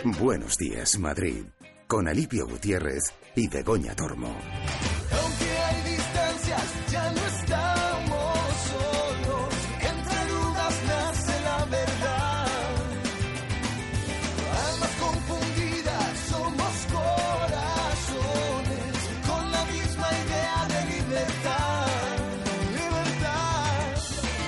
Buenos días, Madrid, con Alipio Gutiérrez y Begoña Tormo. Aunque hay distancias, ya no estamos solos. Entre dudas nace la verdad. Almas confundidas, somos corazones con la misma idea de libertad. Libertad.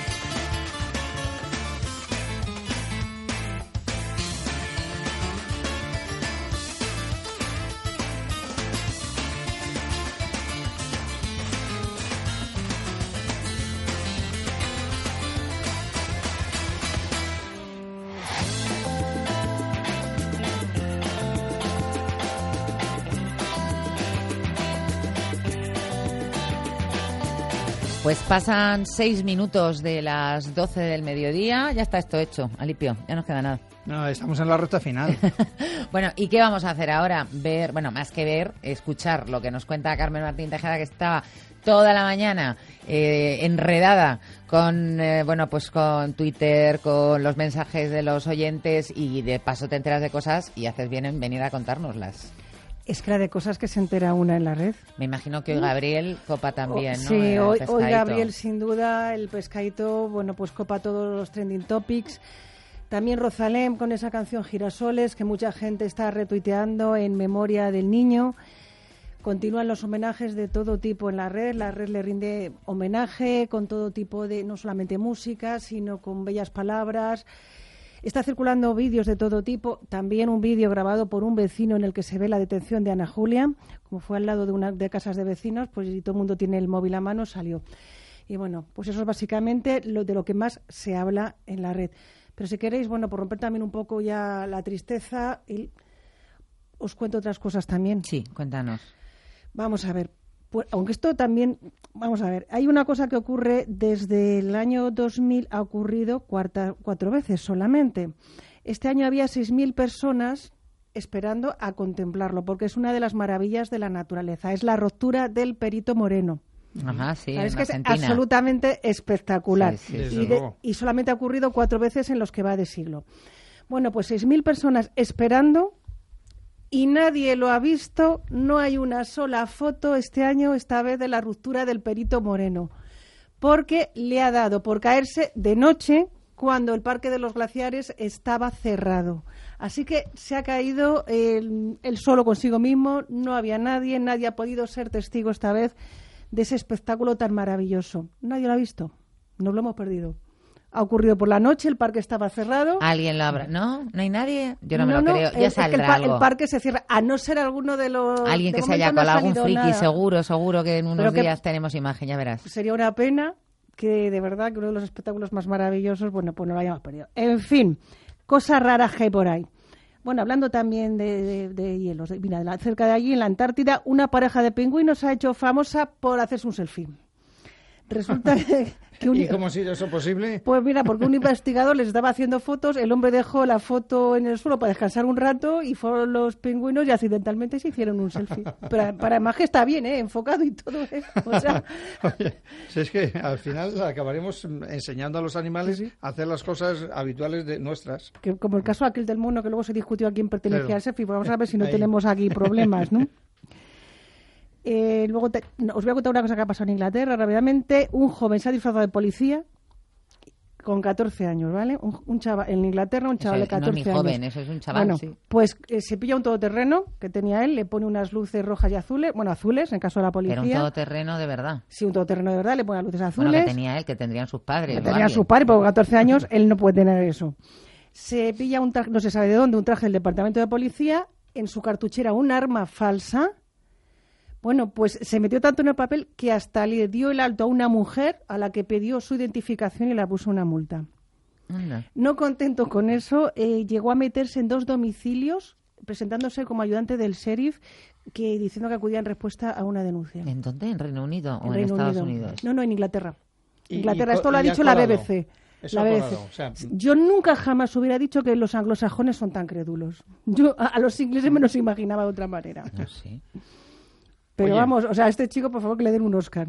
Pues pasan 6 minutos de las 12 del mediodía. Ya está esto hecho, Alipio. Ya no nos queda nada. No, estamos en la recta final. Bueno, ¿y qué vamos a hacer ahora? Ver, bueno, más que ver, escuchar lo que nos cuenta Carmen Martín Tejada, que estaba toda la mañana enredada con, bueno, pues con Twitter, con los mensajes de los oyentes, y de paso te enteras de cosas y haces bien en venir a contárnoslas. Es que la de cosas que se entera una en la red. Me imagino que hoy Gabriel copa también, ¿no? Sí, hoy Gabriel sin duda, el pescadito, bueno, pues copa todos los trending topics. También Rosalén con esa canción Girasoles, que mucha gente está retuiteando en memoria del niño. Continúan los homenajes de todo tipo en la red le rinde homenaje con todo tipo de, no solamente música, sino con bellas palabras. Está circulando vídeos de todo tipo, también un vídeo grabado por un vecino en el que se ve la detención de Ana Julia, como fue al lado de una de casas de vecinos, pues y todo el mundo tiene el móvil a mano, salió. Y bueno, pues eso es básicamente de lo que más se habla en la red. Pero si queréis, bueno, por romper también un poco ya la tristeza, os cuento otras cosas también. Sí, cuéntanos. Vamos a ver. Pues, aunque esto también, vamos a ver, hay una cosa que ocurre desde el año 2000, ha ocurrido cuatro veces solamente. Este año había 6.000 personas esperando a contemplarlo, porque es una de las maravillas de la naturaleza, es la ruptura del Perito Moreno. Ajá, sí, es que es Argentina. Absolutamente espectacular. Sí, y solamente ha ocurrido 4 veces en los que va de siglo. Bueno, pues 6.000 personas esperando y nadie lo ha visto. No hay una sola foto este año, esta vez, de la ruptura del Perito Moreno, porque le ha dado por caerse de noche cuando el Parque de los Glaciares estaba cerrado. Así que se ha caído él solo consigo mismo, no había nadie ha podido ser testigo esta vez de ese espectáculo tan maravilloso. Nadie lo ha visto, nos lo hemos perdido. Ha ocurrido por la noche, el parque estaba cerrado. ¿Alguien lo habrá? ¿No? ¿No hay nadie? Yo no me lo creo. Ya saldrá algo. El parque se cierra, a no ser alguno de los... Alguien que se haya colado, algún friki, seguro que en unos días tenemos imagen, ya verás. Sería una pena que, de verdad, que uno de los espectáculos más maravillosos, bueno, pues no lo hayamos perdido. En fin, cosas raras que hay por ahí. Bueno, hablando también de hielos, mira, cerca de allí, en la Antártida, una pareja de pingüinos se ha hecho famosa por hacerse un selfie. Resulta que ¿Y cómo ha sido eso posible? Pues mira, porque un investigador les estaba haciendo fotos, el hombre dejó la foto en el suelo para descansar un rato y fueron los pingüinos y accidentalmente se hicieron un selfie. Pero para más que está bien, enfocado y todo, O sea... Oye, si es que al final acabaremos enseñando a los animales a hacer las cosas habituales de nuestras. Que, como el caso aquel del mono que luego se discutió a quién pertenecía al selfie, pues vamos a ver si no tenemos aquí problemas, ¿no? Luego os voy a contar una cosa que ha pasado en Inglaterra rápidamente. Un joven se ha disfrazado de policía con 14 años, ¿vale? Un chaval, en Inglaterra, un chaval de 14 años. No es ni joven, eso es un chaval, bueno, sí. Pues se pilla un todoterreno que tenía él, le pone unas luces rojas y azules, bueno, azules, en el caso de la policía. Pero un todoterreno de verdad. Sí, un todoterreno de verdad, le pone las luces azules. Bueno, que tenía él, que tendrían sus padres. Que tendrían sus padres, porque con 14 años él no puede tener eso. Se pilla un traje, no se sabe de dónde, un traje del departamento de policía, en su cartuchera un arma falsa. Bueno, pues se metió tanto en el papel que hasta le dio el alto a una mujer a la que pidió su identificación y le puso una multa. Anda. No contento con eso, llegó a meterse en 2 domicilios, presentándose como ayudante del sheriff, diciendo que acudía en respuesta a una denuncia. ¿En dónde? ¿En Reino Unido o en Reino Estados Unido. Unidos? No, en Inglaterra. Esto lo ha dicho la BBC. Eso la BBC. O sea, yo nunca jamás hubiera dicho que los anglosajones son tan crédulos. Yo a los ingleses me los imaginaba de otra manera. No sé. Pero Oye, vamos, o sea, a este chico, por favor, que le den un Oscar.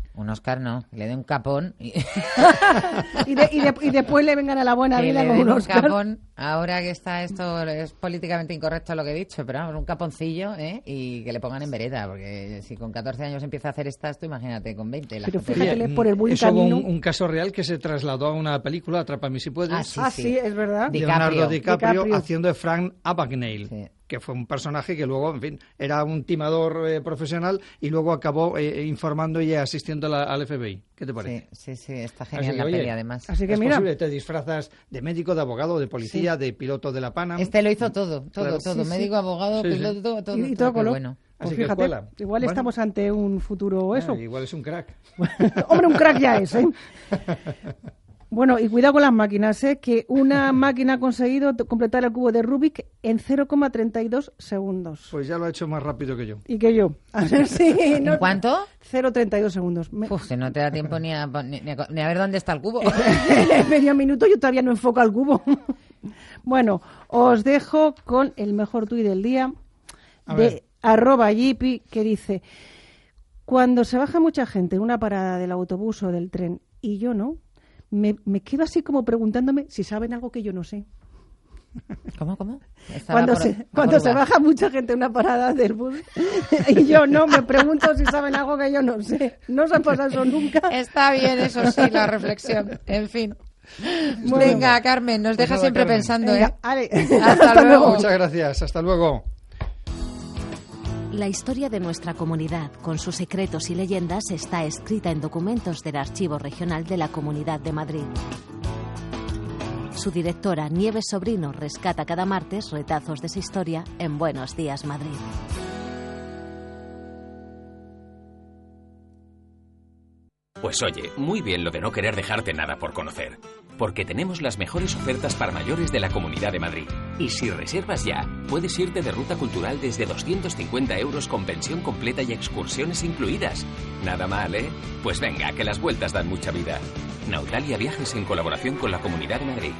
Un Oscar no, le dé un capón. y después le vengan a la buena vida con un Oscar. Capón, ahora que está esto, es políticamente incorrecto lo que he dicho, pero vamos, un caponcillo, y que le pongan en vereda, porque si con 14 años empieza a hacer esto, imagínate, con 20. Pero fíjate, por el buen eso camino. hubo un caso real que se trasladó a una película, Atrápame si puedes. Sí, es verdad. Leonardo DiCaprio haciendo de Frank Abagnale, que fue un personaje que luego, en fin, era un timador profesional y luego acabó informando y asistiendo al FBI. ¿Qué te parece? Sí, está genial la peli, además. Así que es mira, posible, te disfrazas de médico, de abogado, de policía, de piloto de la Panam. Este lo hizo todo, médico, abogado, piloto, todo. Y todo color. Bueno. Pues Así fíjate, igual estamos ante un futuro eso. Igual es un crack. Hombre, un crack ya es, ¿eh? Bueno, y cuidado con las máquinas, que una máquina ha conseguido completar el cubo de Rubik en 0,32 segundos. Pues ya lo ha hecho más rápido que yo. Y que yo. Sí, ¿En cuánto? 0,32 segundos. Que no te da tiempo ni a ver dónde está el cubo. Medio minuto yo todavía no enfoco al cubo. Bueno, os dejo con el mejor tuit del día de @Yipi, que dice: cuando se baja mucha gente en una parada del autobús o del tren y yo no, me quedo así como preguntándome si saben algo que yo no sé. ¿Cómo? Cuando se baja mucha gente en una parada del bus y yo no, me pregunto si saben algo que yo no sé. No se ha pasado eso nunca. Está bien, eso sí, la reflexión. En fin. Bueno, venga, Carmen, nos deja siempre Carmen. pensando, Venga, Hasta luego. Muchas gracias, hasta luego. La historia de nuestra comunidad, con sus secretos y leyendas, está escrita en documentos del Archivo Regional de la Comunidad de Madrid. Su directora, Nieves Sobrino, rescata cada martes retazos de esa historia en Buenos Días, Madrid. Pues oye, muy bien lo de no querer dejarte nada por conocer, porque tenemos las mejores ofertas para mayores de la Comunidad de Madrid. Y si reservas ya, puedes irte de ruta cultural desde 250 € con pensión completa y excursiones incluidas. Nada mal, ¿eh? Pues venga, que las vueltas dan mucha vida. Nautalia Viajes en colaboración con la Comunidad de Madrid.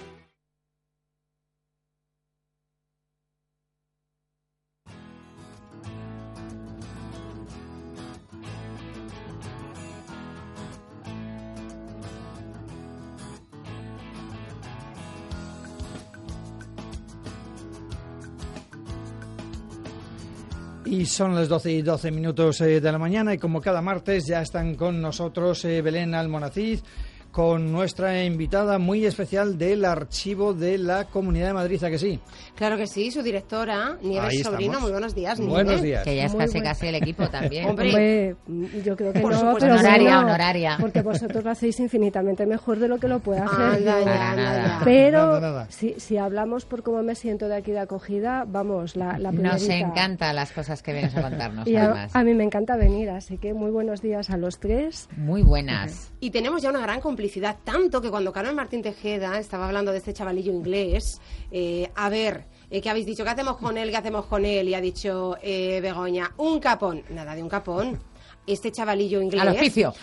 Y son las 12:12 de la mañana y como cada martes ya están con nosotros Belén Almonacid con nuestra invitada muy especial del Archivo de la Comunidad de Madrid, ¿a que sí? Claro que sí, su directora, Nieves Sobrino. Muy buenos días, Nieves. Buenos días. Que ya es casi el equipo también. Hombre, yo creo que por no, supuesto, pero honoraria. Porque vosotros lo hacéis infinitamente mejor de lo que lo puede hacer. Nada. Pero Nada. Si hablamos por cómo me siento de aquí de acogida, vamos, la primerita. Nos encantan las cosas que vienes a contarnos, Y además. a mí me encanta venir, así que muy buenos días a los tres. Muy buenas. Y tenemos ya una gran complicidad, tanto que cuando Carmen Martín Tejeda estaba hablando de este chavalillo inglés, ¿qué habéis dicho? ¿Qué hacemos con él? ¿Qué hacemos con él? Y ha dicho Begoña, un capón. Nada de un capón. Este chavalillo inglés... Al hospicio.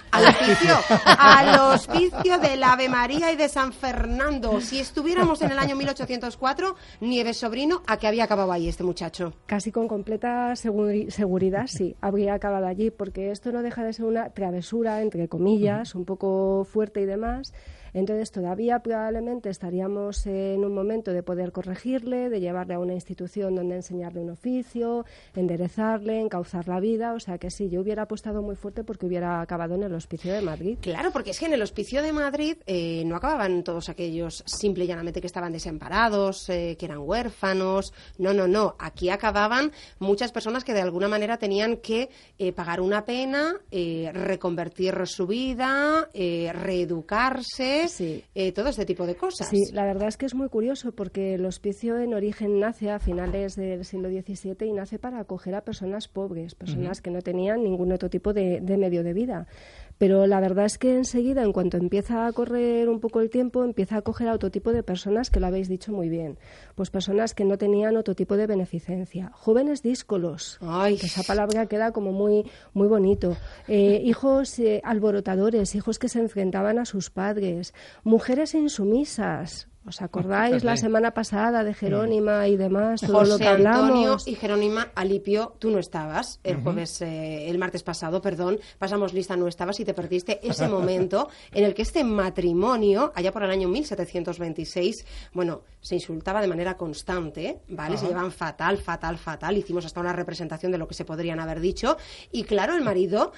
Al hospicio del Ave María y de San Fernando. Si estuviéramos en el año 1804, Nieves Sobrino, ¿a qué había acabado ahí este muchacho? Casi con completa seguridad, sí, habría acabado allí, porque esto no deja de ser una travesura, entre comillas, un poco fuerte y demás. Entonces todavía probablemente estaríamos en un momento de poder corregirle, de llevarle a una institución donde enseñarle un oficio, enderezarle, encauzar la vida. O sea que sí, yo hubiera apostado muy fuerte porque hubiera acabado en el Hospicio de Madrid. Claro, porque es que en el Hospicio de Madrid no acababan todos aquellos simple y llanamente que estaban desamparados, que eran huérfanos. No. Aquí acababan muchas personas que de alguna manera tenían que pagar una pena, reconvertir su vida, reeducarse. Sí. Todo este tipo de cosas. Sí, la verdad es que es muy curioso porque el hospicio en origen nace a finales del siglo XVII y nace para acoger a personas pobres, personas que no tenían ningún otro tipo de medio de vida. Pero la verdad es que enseguida, en cuanto empieza a correr un poco el tiempo, empieza a acoger a otro tipo de personas, que lo habéis dicho muy bien. Pues personas que no tenían otro tipo de beneficencia. Jóvenes díscolos, que esa palabra queda como muy, muy bonito. Hijos alborotadores, hijos que se enfrentaban a sus padres. Mujeres insumisas. ¿Os acordáis la semana pasada de Jerónima y demás? Todo José lo que hablamos. Antonio y Jerónima, Alipio, tú no estabas el martes pasado, pasamos lista, no estabas y te perdiste ese momento en el que este matrimonio, allá por el año 1726, bueno, se insultaba de manera constante, ¿vale? Se llevaban fatal, hicimos hasta una representación de lo que se podrían haber dicho, y claro, el marido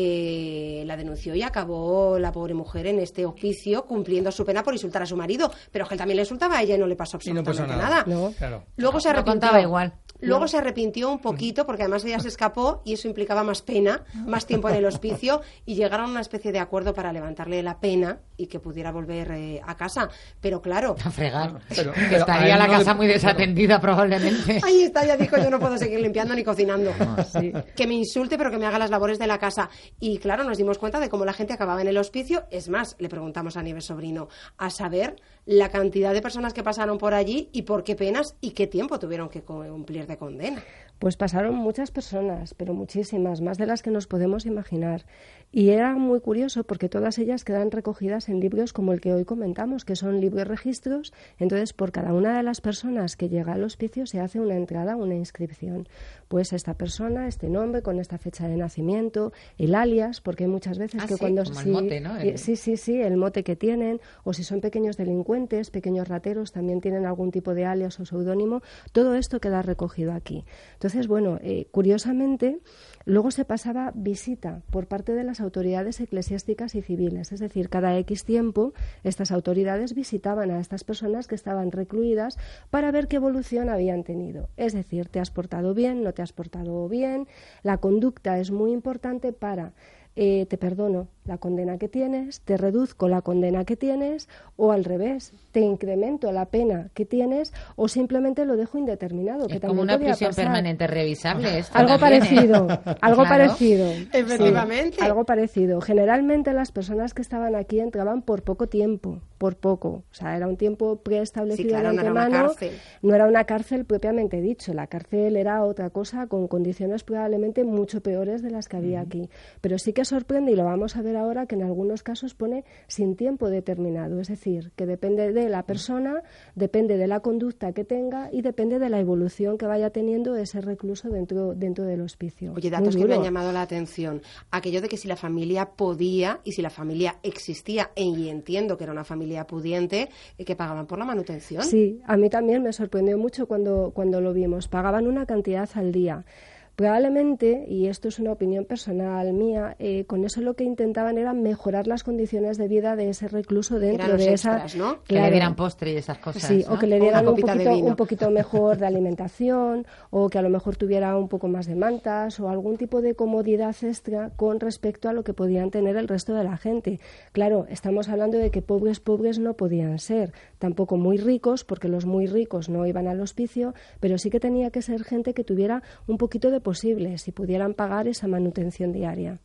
la denunció y acabó la pobre mujer en este hospicio cumpliendo su pena por insultar a su marido, pero que él también le insultaba a ella y no le pasó absolutamente nada. No, claro. Luego se arrepintió. Contaba igual. Luego se arrepintió un poquito porque además ella se escapó y eso implicaba más pena, más tiempo en el hospicio, y llegaron a una especie de acuerdo para levantarle la pena y que pudiera volver a casa. Pero claro, A fregar. Pero Estaría a él la no casa le- muy desatendida probablemente. ahí está, ya dijo, yo no puedo seguir limpiando ni cocinando. Sí. Que me insulte, pero que me haga las labores de la casa. Y claro, nos dimos cuenta de cómo la gente acababa en el hospicio. Es más, le preguntamos a Nieves Sobrino a saber la cantidad de personas que pasaron por allí y por qué penas y qué tiempo tuvieron que cumplir de condena. Pues pasaron muchas personas, pero muchísimas, más de las que nos podemos imaginar. Y era muy curioso porque todas ellas quedan recogidas en libros como el que hoy comentamos, que son libros registros. Entonces, por cada una de las personas que llega al hospicio se hace una entrada, una inscripción. Pues esta persona, este nombre, con esta fecha de nacimiento, el alias, porque hay muchas veces que sí, cuando... como el mote, ¿no? Sí, el mote que tienen, o si son pequeños delincuentes, pequeños rateros, también tienen algún tipo de alias o seudónimo. Todo esto queda recogido aquí. Entonces, bueno, curiosamente, luego se pasaba visita por parte de las autoridades eclesiásticas y civiles. Es decir, cada X tiempo estas autoridades visitaban a estas personas que estaban recluidas para ver qué evolución habían tenido. Es decir, ¿te has portado bien? ¿No te has portado bien? La conducta es muy importante para... te perdono la condena que tienes, te reduzco la condena que tienes, o al revés, te incremento la pena que tienes, o simplemente lo dejo indeterminado. Que Es como también una podía prisión pasar. permanente revisable. Esto Algo también, parecido, algo Claro. parecido. Efectivamente. Sí, algo parecido. Generalmente las personas que estaban aquí entraban por poco tiempo, por poco. O sea, era un tiempo preestablecido Sí, claro, de no era una antemano. cárcel. No era una cárcel propiamente dicho. La cárcel era otra cosa con condiciones probablemente mucho peores de las que había aquí. Pero sí que sorprende, y lo vamos a ver ahora, que en algunos casos pone sin tiempo determinado. Es decir, que depende de la persona, depende de la conducta que tenga y depende de la evolución que vaya teniendo ese recluso dentro del hospicio. Oye, Muy datos que me duro. han llamado la atención. Aquello de que si la familia podía y si la familia existía, y entiendo que era una familia pudiente, que pagaban por la manutención. Sí, a mí también me sorprendió mucho cuando lo vimos. Pagaban una cantidad al día. Probablemente, y esto es una opinión personal mía, con eso lo que intentaban era mejorar las condiciones de vida de ese recluso dentro Eran los de esa... extras, ¿no? Que le Claro. dieran postre y esas cosas. Sí, ¿no? o que le O una dieran copita de vino. un poquito mejor de alimentación, o que a lo mejor tuviera un poco más de mantas, o algún tipo de comodidad extra con respecto a lo que podían tener el resto de la gente. Claro, estamos hablando de que pobres no podían ser, tampoco muy ricos, porque los muy ricos no iban al hospicio, pero sí que tenía que ser gente que tuviera un poquito de posibles y pudieran pagar esa manutención diaria.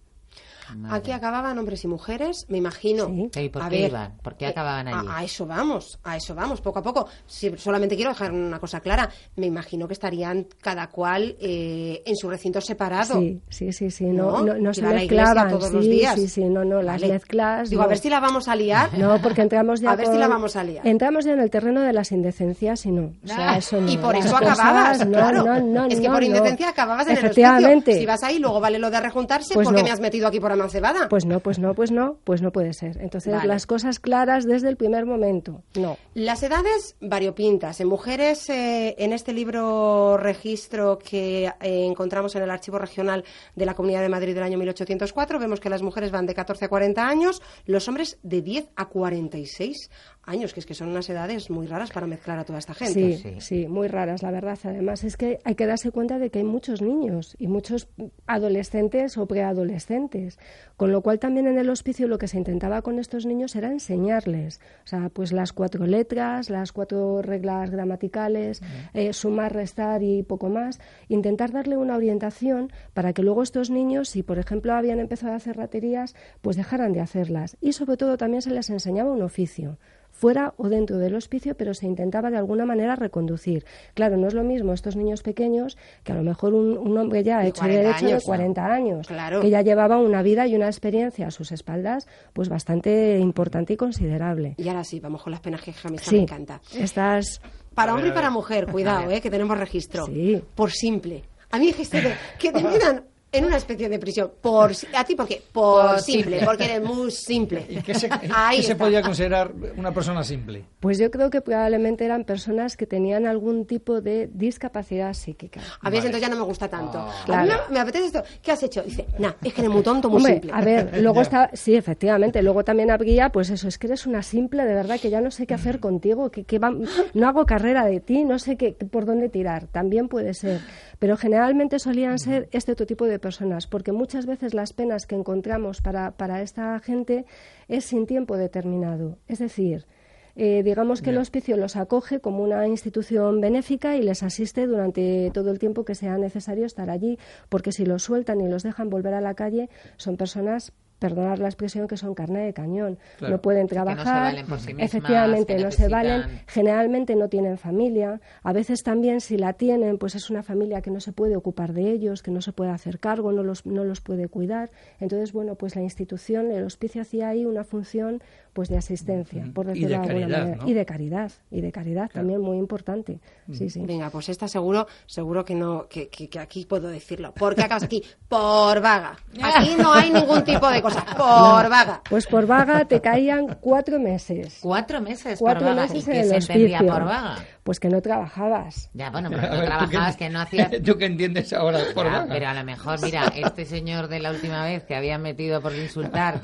Aquí acababan hombres y mujeres, me imagino. Sí. ¿Y por A qué ver, iban? ¿Por qué acababan allí? A eso vamos, poco a poco. Si, solamente quiero dejar una cosa clara. Me imagino que estarían cada cual en su recinto separado. Sí. No Que se iba a la iglesia mezclaban. todos los días. No, las Vale. mezclas. Digo, no. a ver si la vamos a liar. No, porque entramos ya A ver si la vamos a liar. Entramos ya en el terreno de las indecencias y no. O sea, eso no. Y por Las eso cosas, acababas, claro. Es que por no. indecencia acababas en el hospicio. Efectivamente. Si vas ahí, luego vale lo de rejuntarse, Pues ¿por qué no. me has metido aquí por amancebada? Pues no puede ser. Entonces, Vale. las cosas claras desde el primer momento, no. Las edades variopintas. En mujeres, en este libro registro que encontramos en el Archivo Regional de la Comunidad de Madrid del año 1804, vemos que las mujeres van de 14 a 40 años, los hombres de 10 a 46 años, que es que son unas edades muy raras para mezclar a toda esta gente. Sí, muy raras, la verdad. Además, es que hay que darse cuenta de que hay muchos niños y muchos adolescentes o preadolescentes, con lo cual también en el hospicio lo que se intentaba con estos niños era enseñarles, o sea, pues las 4 letras, las 4 reglas gramaticales, sumar, restar y poco más, intentar darle una orientación para que luego estos niños, si por ejemplo habían empezado a hacer raterías, pues dejaran de hacerlas. Y sobre todo también se les enseñaba un oficio. fuera o dentro del hospicio, pero se intentaba de alguna manera reconducir. Claro, no es lo mismo estos niños pequeños que a lo mejor un hombre ya hecho y derecho de 40 años, claro, que ya llevaba una vida y una experiencia a sus espaldas pues bastante importante y considerable. Y ahora sí, vamos con las penas que Jamisa Sí, me encanta. Estas... Para hombre y para mujer, cuidado, que tenemos registro. Sí. Por simple. A mí dijiste que te metan en una especie de prisión. ¿A ti por qué? Por simple, porque eres muy simple. ¿Y qué se podía considerar una persona simple? Pues yo creo que probablemente eran personas que tenían algún tipo de discapacidad psíquica. A veces entonces ya no me gusta tanto. Claro. A mí me apetece esto. ¿Qué has hecho? Dice, es que eres muy tonto, muy Hombre, simple. a ver, luego está, sí, efectivamente, luego también habría, pues eso, es que eres una simple, de verdad, que ya no sé qué hacer contigo, no hago carrera de ti, no sé por dónde tirar, también puede ser. Pero generalmente solían ser este otro tipo de personas, porque muchas veces las penas que encontramos para esta gente es sin tiempo determinado. Es decir, digamos que el hospicio los acoge como una institución benéfica y les asiste durante todo el tiempo que sea necesario estar allí, porque si los sueltan y los dejan volver a la calle, son personas, perdonad la expresión, que son carne de cañón. Claro. No pueden trabajar, que no se valen por sí mismas, efectivamente, no se valen, generalmente no tienen familia, a veces también si la tienen, pues es una familia que no se puede ocupar de ellos, que no se puede hacer cargo, no los puede cuidar. Entonces, bueno, pues la institución, el hospicio hacía ahí una función pues de asistencia, por decirlo de alguna manera. ¿No? Y de caridad, claro, también muy importante. Sí, sí. Venga, pues esta seguro que no, que aquí puedo decirlo. ¿Por qué acabas aquí? Por vaga. Aquí no hay ningún tipo de cosa. Por vaga. Pues por vaga te caían 4 meses. 4 meses 4 por vaga. meses ¿Y en qué el se entendía hospicio. por vaga? Pues que no trabajabas. Ya, bueno, pero no trabajabas, que no hacías... ¿Tú qué entiendes ahora por vaga? Pero a lo mejor, mira, este señor de la última vez que había metido por insultar...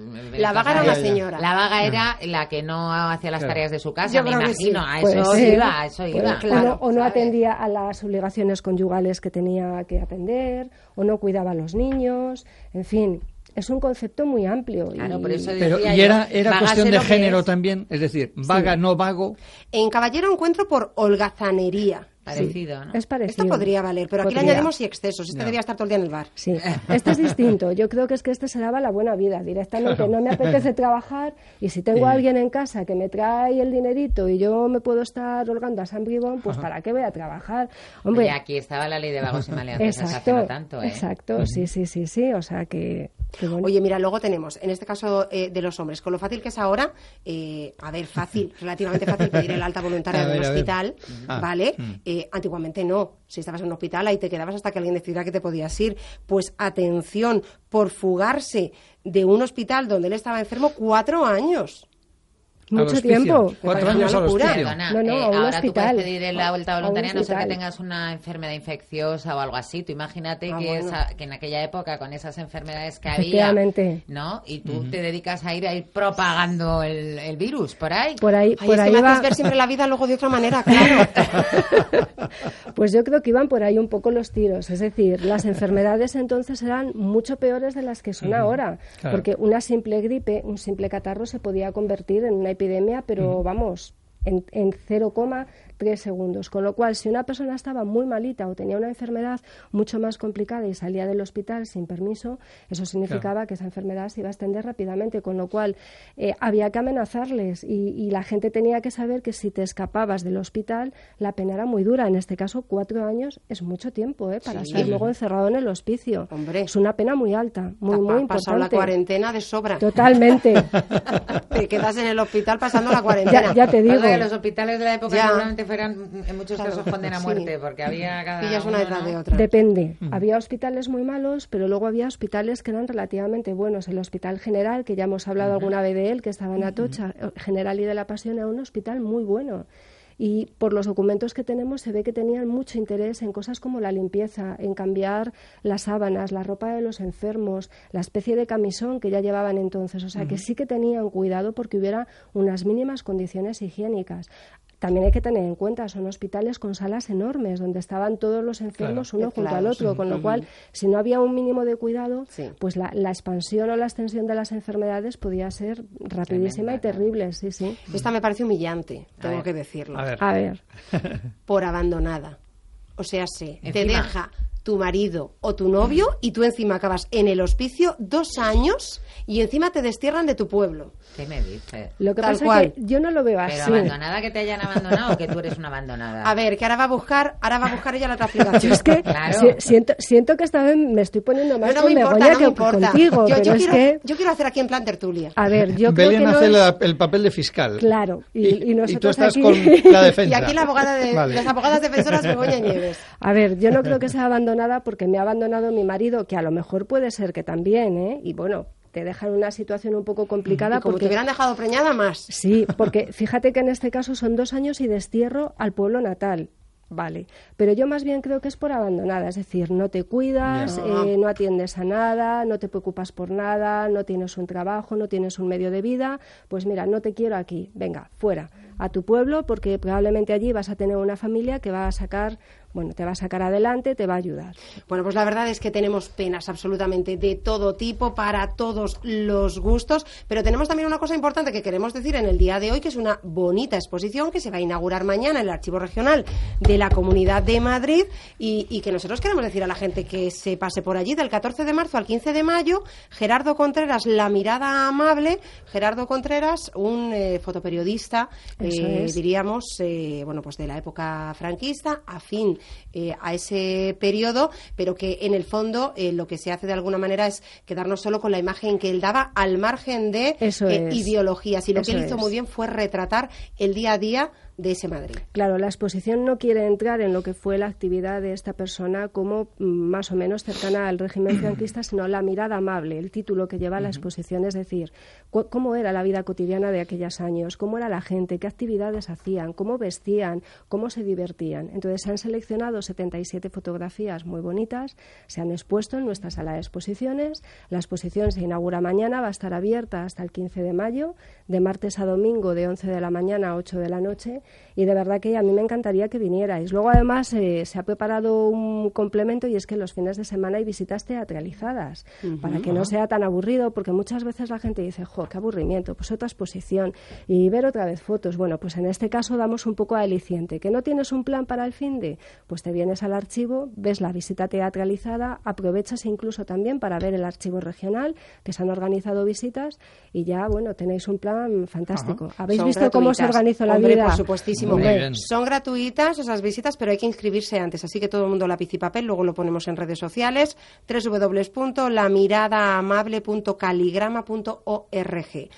La vaga era una señora. La vaga era la que no hacía las tareas de su casa, yo me imagino. Sí. A pues eso sí. iba, a eso iba. Claro, o no atendía a las obligaciones conyugales que tenía que atender, o no cuidaba a los niños, en fin... Es un concepto muy amplio. Claro, por eso pero ¿y era cuestión de género también? Es decir, vaga, sí. No vago. En Caballero encuentro por holgazanería. Parecido, sí, ¿no? es parecido. Esto podría valer, pero aquí le añadimos y excesos. Este debía estar todo el día en el bar. Sí, este es distinto. Yo creo que es que este se daba la buena vida directamente. Claro. No me apetece trabajar y si tengo a alguien en casa que me trae el dinerito y yo me puedo estar holgando a San Bribón, pues ¿para qué voy a trabajar? Hombre, y aquí estaba la ley de vagos y maleantes hace no tanto, ¿eh? Exacto, sí. O sea que bueno. Oye, mira, luego tenemos, en este caso de los hombres, con lo fácil que es ahora, relativamente fácil pedir el alta voluntaria de un hospital, ¿vale? Antiguamente no. Si estabas en un hospital, ahí te quedabas hasta que alguien decidiera que te podías ir. Pues atención, por fugarse de un hospital donde él estaba enfermo 4 años. Mucho tiempo. 4 años al hospicio. Perdona, a un ahora hospital. tú puedes pedir la vuelta voluntaria, no sé que hospital. tengas una enfermedad infecciosa o algo así. Tú imagínate que en aquella época, con esas enfermedades que había, ¿no? Y tú te dedicas a ir propagando el virus por ahí. Por ahí me haces ver siempre la vida luego de otra manera, claro. Pues yo creo que iban por ahí un poco los tiros. Es decir, las enfermedades entonces eran mucho peores de las que son ahora. Claro. Porque una simple gripe, un simple catarro se podía convertir en una epidemia, pero vamos, en 0,3 segundos. Con lo cual, si una persona estaba muy malita o tenía una enfermedad mucho más complicada y salía del hospital sin permiso, eso significaba que esa enfermedad se iba a extender rápidamente. Con lo cual, había que amenazarles y la gente tenía que saber que si te escapabas del hospital, la pena era muy dura. En este caso, 4 años es mucho tiempo para estar luego encerrado en el hospicio. Hombre. Es una pena muy alta, muy importante. Pasado la cuarentena de sobra. Totalmente. Te quedas en el hospital pasando la cuarentena. Ya te digo. Los hospitales de la época seguramente fueran en muchos casos condena a muerte, porque había cada pillas una detrás de otra. Depende. Había hospitales muy malos, pero luego había hospitales que eran relativamente buenos. El Hospital General, que ya hemos hablado alguna vez de él, que estaba en Atocha, General y de la Pasión, era un hospital muy bueno. Y por los documentos que tenemos se ve que tenían mucho interés en cosas como la limpieza, en cambiar las sábanas, la ropa de los enfermos, la especie de camisón que ya llevaban entonces. O sea, que sí que tenían cuidado porque hubiera unas mínimas condiciones higiénicas. También hay que tener en cuenta, son hospitales con salas enormes, donde estaban todos los enfermos uno junto al otro, con lo cual, si no había un mínimo de cuidado, pues la expansión o la extensión de las enfermedades podía ser rapidísima y terrible, sí. Esta me parece humillante, tengo que decirlo. A ver. Por abandonada. O sea, te deja tu marido o tu novio y tú encima acabas en el hospicio 2 años y encima te destierran de tu pueblo. ¿Qué me dices? Lo que Tal pasa cual. es que yo no lo veo ¿Pero así. abandonada que te hayan abandonado o que tú eres una abandonada? A ver, que ahora va a buscar ella la otra explicación. Yo es que Claro. siento que esta vez me estoy poniendo más No con me importa, Begoña no me que importa. contigo, pero es que... Yo quiero hacer aquí en plan tertulia. A ver, yo creo Belén que no hace es... el papel de fiscal. Claro, y nosotros tú estás aquí... con la defensa. Y aquí la abogada Vale. las abogadas defensoras Begoña Nieves. A ver, yo no creo que sea abandonada porque me ha abandonado mi marido, que a lo mejor puede ser que también, ¿eh? Y bueno, te deja en una situación un poco complicada Y como porque... te hubieran dejado preñada más. Sí, porque fíjate que en este caso son 2 años y destierro al pueblo natal. Vale, pero yo más bien creo que es por abandonada, es decir, no te cuidas, no atiendes a nada, no te preocupas por nada, no tienes un trabajo, no tienes un medio de vida, pues mira, no te quiero aquí, venga, fuera, a tu pueblo, porque probablemente allí vas a tener una familia que va a sacar, bueno, te va a sacar adelante, te va a ayudar. Bueno, pues la verdad es que tenemos penas absolutamente de todo tipo, para todos los gustos, pero tenemos también una cosa importante que queremos decir en el día de hoy, que es una bonita exposición que se va a inaugurar mañana en el Archivo Regional de la Comunidad de Madrid y que nosotros queremos decir a la gente que se pase por allí del 14 de marzo al 15 de mayo. Gerardo Contreras, La Mirada Amable. Gerardo Contreras, un fotoperiodista, diríamos, bueno, pues de la época franquista, afín a ese periodo, pero que en el fondo lo que se hace de alguna manera es quedarnos solo con la imagen que él daba al margen de ideologías. Y lo que él hizo muy bien fue retratar el día a día de ese Madrid. Claro, la exposición no quiere entrar en lo que fue la actividad de esta persona como más o menos cercana al régimen franquista, sino La Mirada Amable, el título que lleva la exposición, es decir, cómo era la vida cotidiana de aquellos años, cómo era la gente, qué actividades hacían, cómo vestían, cómo se divertían. Entonces se han seleccionado 77 fotografías muy bonitas, se han expuesto en nuestra sala de exposiciones. La exposición se inaugura mañana, va a estar abierta hasta el 15 de mayo, de martes a domingo de 11 de la mañana a 8 de la noche, y de verdad que a mí me encantaría que vinierais. Luego además se ha preparado un complemento, y es que los fines de semana hay visitas teatralizadas, para que no sea tan aburrido, porque muchas veces la gente dice, jo, qué aburrimiento, pues otra exposición y ver otra vez fotos. Bueno, pues en este caso damos un poco de aliciente. ¿Que no tienes un plan para el finde? Pues te vienes al archivo, ves la visita teatralizada, aprovechas incluso también para ver el archivo regional, que se han organizado visitas, y ya, bueno, tenéis un plan fantástico. ¿Habéis visto cómo se organizó la vida? Por supuestísimo. Muy bien. Son gratuitas esas visitas, pero hay que inscribirse antes, así que todo el mundo lápiz y papel, luego lo ponemos en redes sociales, www.lamiradamable.caligrama.org,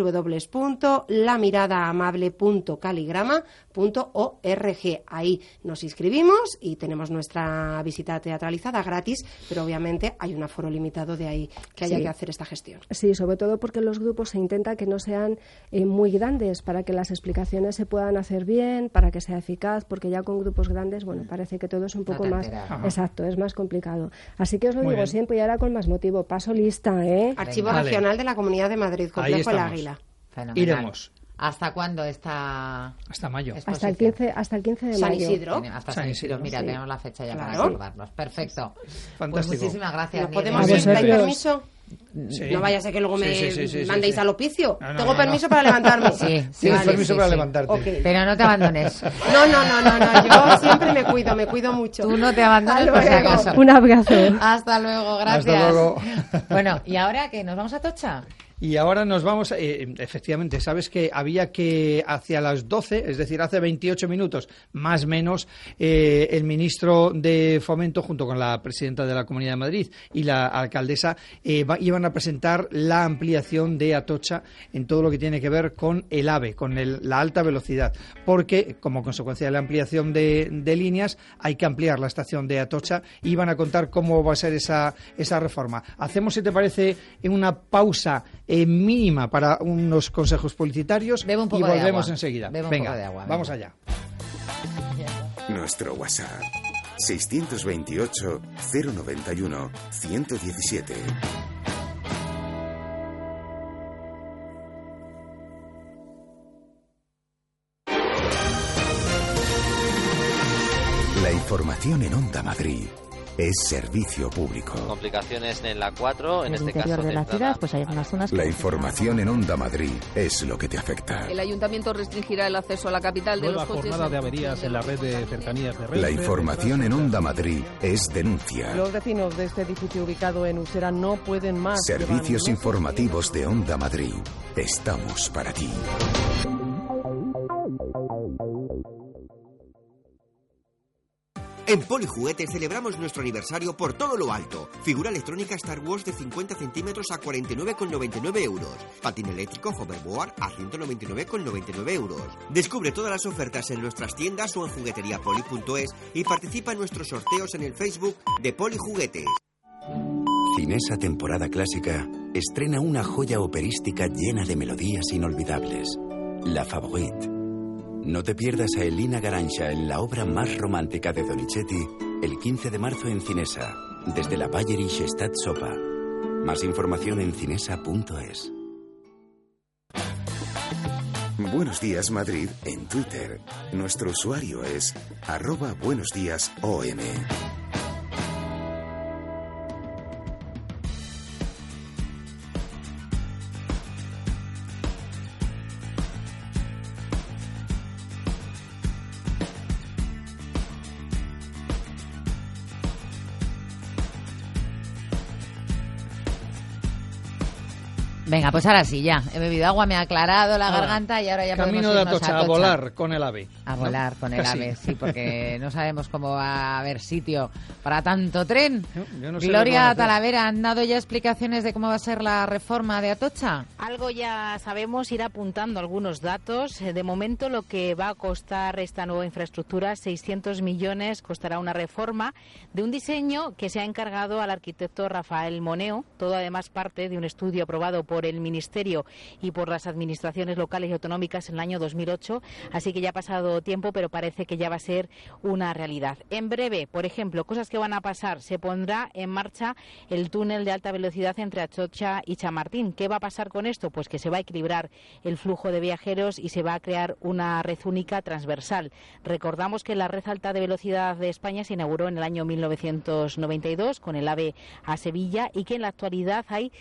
www.lamiradamable.caligrama.org. Ahí nos inscribimos y tenemos nuestra visita teatralizada gratis, pero obviamente hay un aforo limitado, de ahí que haya que hacer esta gestión. Sí, sobre todo porque los grupos se intenta que no sean muy grandes, para que las explicaciones se puedan hacer bien, para que sea eficaz, porque ya con grupos grandes, bueno, parece que todo es un poco más... Exacto, es más complicado. Así que os lo digo siempre, y ahora con más motivo. Paso lista, ¿eh? Archivo Regional de la Comunidad de Madrid, Complejo El Águila. Fenomenal. Iremos. ¿Hasta cuándo está? Hasta mayo. Hasta el 15 de San mayo. Isidro. Hasta San San Isidro. Isidro, Mira, sí. tenemos la fecha ya para Claro. recordarnos. Perfecto. Fantástico. Pues muchísimas gracias. ¿Nos podemos Muy bien. ir? ¿Hay Vosotros. permiso? Sí. No vaya a ser que luego me Sí, mandéis al hospicio. No, Tengo no, permiso no. para levantarme. Sí, Tienes vale, permiso sí, para sí. levantarte. Ok. Pero no te abandones. No, yo siempre me cuido mucho. Tú no te abandones Hasta por si luego. acaso. Un abrazo. Hasta luego, gracias. Hasta luego. Bueno, ¿y ahora qué? ¿Nos vamos a Atocha? Y ahora nos vamos, efectivamente, sabes que había que hacia las 12, es decir, hace 28 minutos, más o menos, el ministro de Fomento, junto con la presidenta de la Comunidad de Madrid y la alcaldesa, iban a presentar la ampliación de Atocha en todo lo que tiene que ver con el AVE, con la alta velocidad, porque como consecuencia de la ampliación de líneas hay que ampliar la estación de Atocha, y van a contar cómo va a ser esa reforma. Hacemos, si te parece, una pausa mínima para unos consejos publicitarios Bebe un poco y de volvemos agua. enseguida. Bebe un Venga, poco de agua, vamos venga. allá. Nuestro WhatsApp 628 091 117. La información en Onda Madrid es servicio público. Complicaciones en la 4, en este interior caso de la ciudad, pues hay algunas zonas. La información en Onda Madrid es lo que te afecta. El ayuntamiento restringirá el acceso a la capital de los coches. Nueva jornada de averías en la red de cercanías de Renfe. La información en Onda Madrid es denuncia. Los vecinos de este edificio ubicado en Usera no pueden más. Servicios informativos de Onda Madrid. Estamos para ti. En Polijuguetes celebramos nuestro aniversario por todo lo alto. Figura electrónica Star Wars de 50 centímetros a 49,99 euros. Patín eléctrico Hoverboard a 199,99 euros. Descubre todas las ofertas en nuestras tiendas o en jugueteriapoli.es y participa en nuestros sorteos en el Facebook de Polijuguetes. Cinesa Temporada Clásica estrena una joya operística llena de melodías inolvidables. La Favorite. No te pierdas a Elina Garancha en la obra más romántica de Donizetti el 15 de marzo en Cinesa, desde la Bayerische Staatsoper. Más información en cinesa.es. Buenos Días Madrid en Twitter. Nuestro usuario es @buenosdíasom. Venga, pues ahora sí, ya. He bebido agua, me ha aclarado la garganta y ahora ya podemos irnos irnos a volar con el AVE. A volar con el AVE, sí, porque no sabemos cómo va a haber sitio para tanto tren. Yo no sé Gloria Talavera, ¿han dado ya explicaciones de cómo va a ser la reforma de Atocha? Algo ya sabemos, ir apuntando algunos datos. De momento lo que va a costar esta nueva infraestructura, 600 millones, costará una reforma de un diseño que se ha encargado al arquitecto Rafael Moneo, todo además parte de un estudio aprobado por el Ministerio y por las administraciones locales y autonómicas en el año 2008, así que ya ha pasado tiempo, pero parece que ya va a ser una realidad. En breve, por ejemplo, cosas que van a pasar, se pondrá en marcha el túnel de alta velocidad entre Atocha y Chamartín. ¿Qué va a pasar con esto? Pues que se va a equilibrar el flujo de viajeros y se va a crear una red única transversal. Recordamos que la red alta de velocidad de España se inauguró en el año 1992 con el AVE a Sevilla y que en la actualidad hay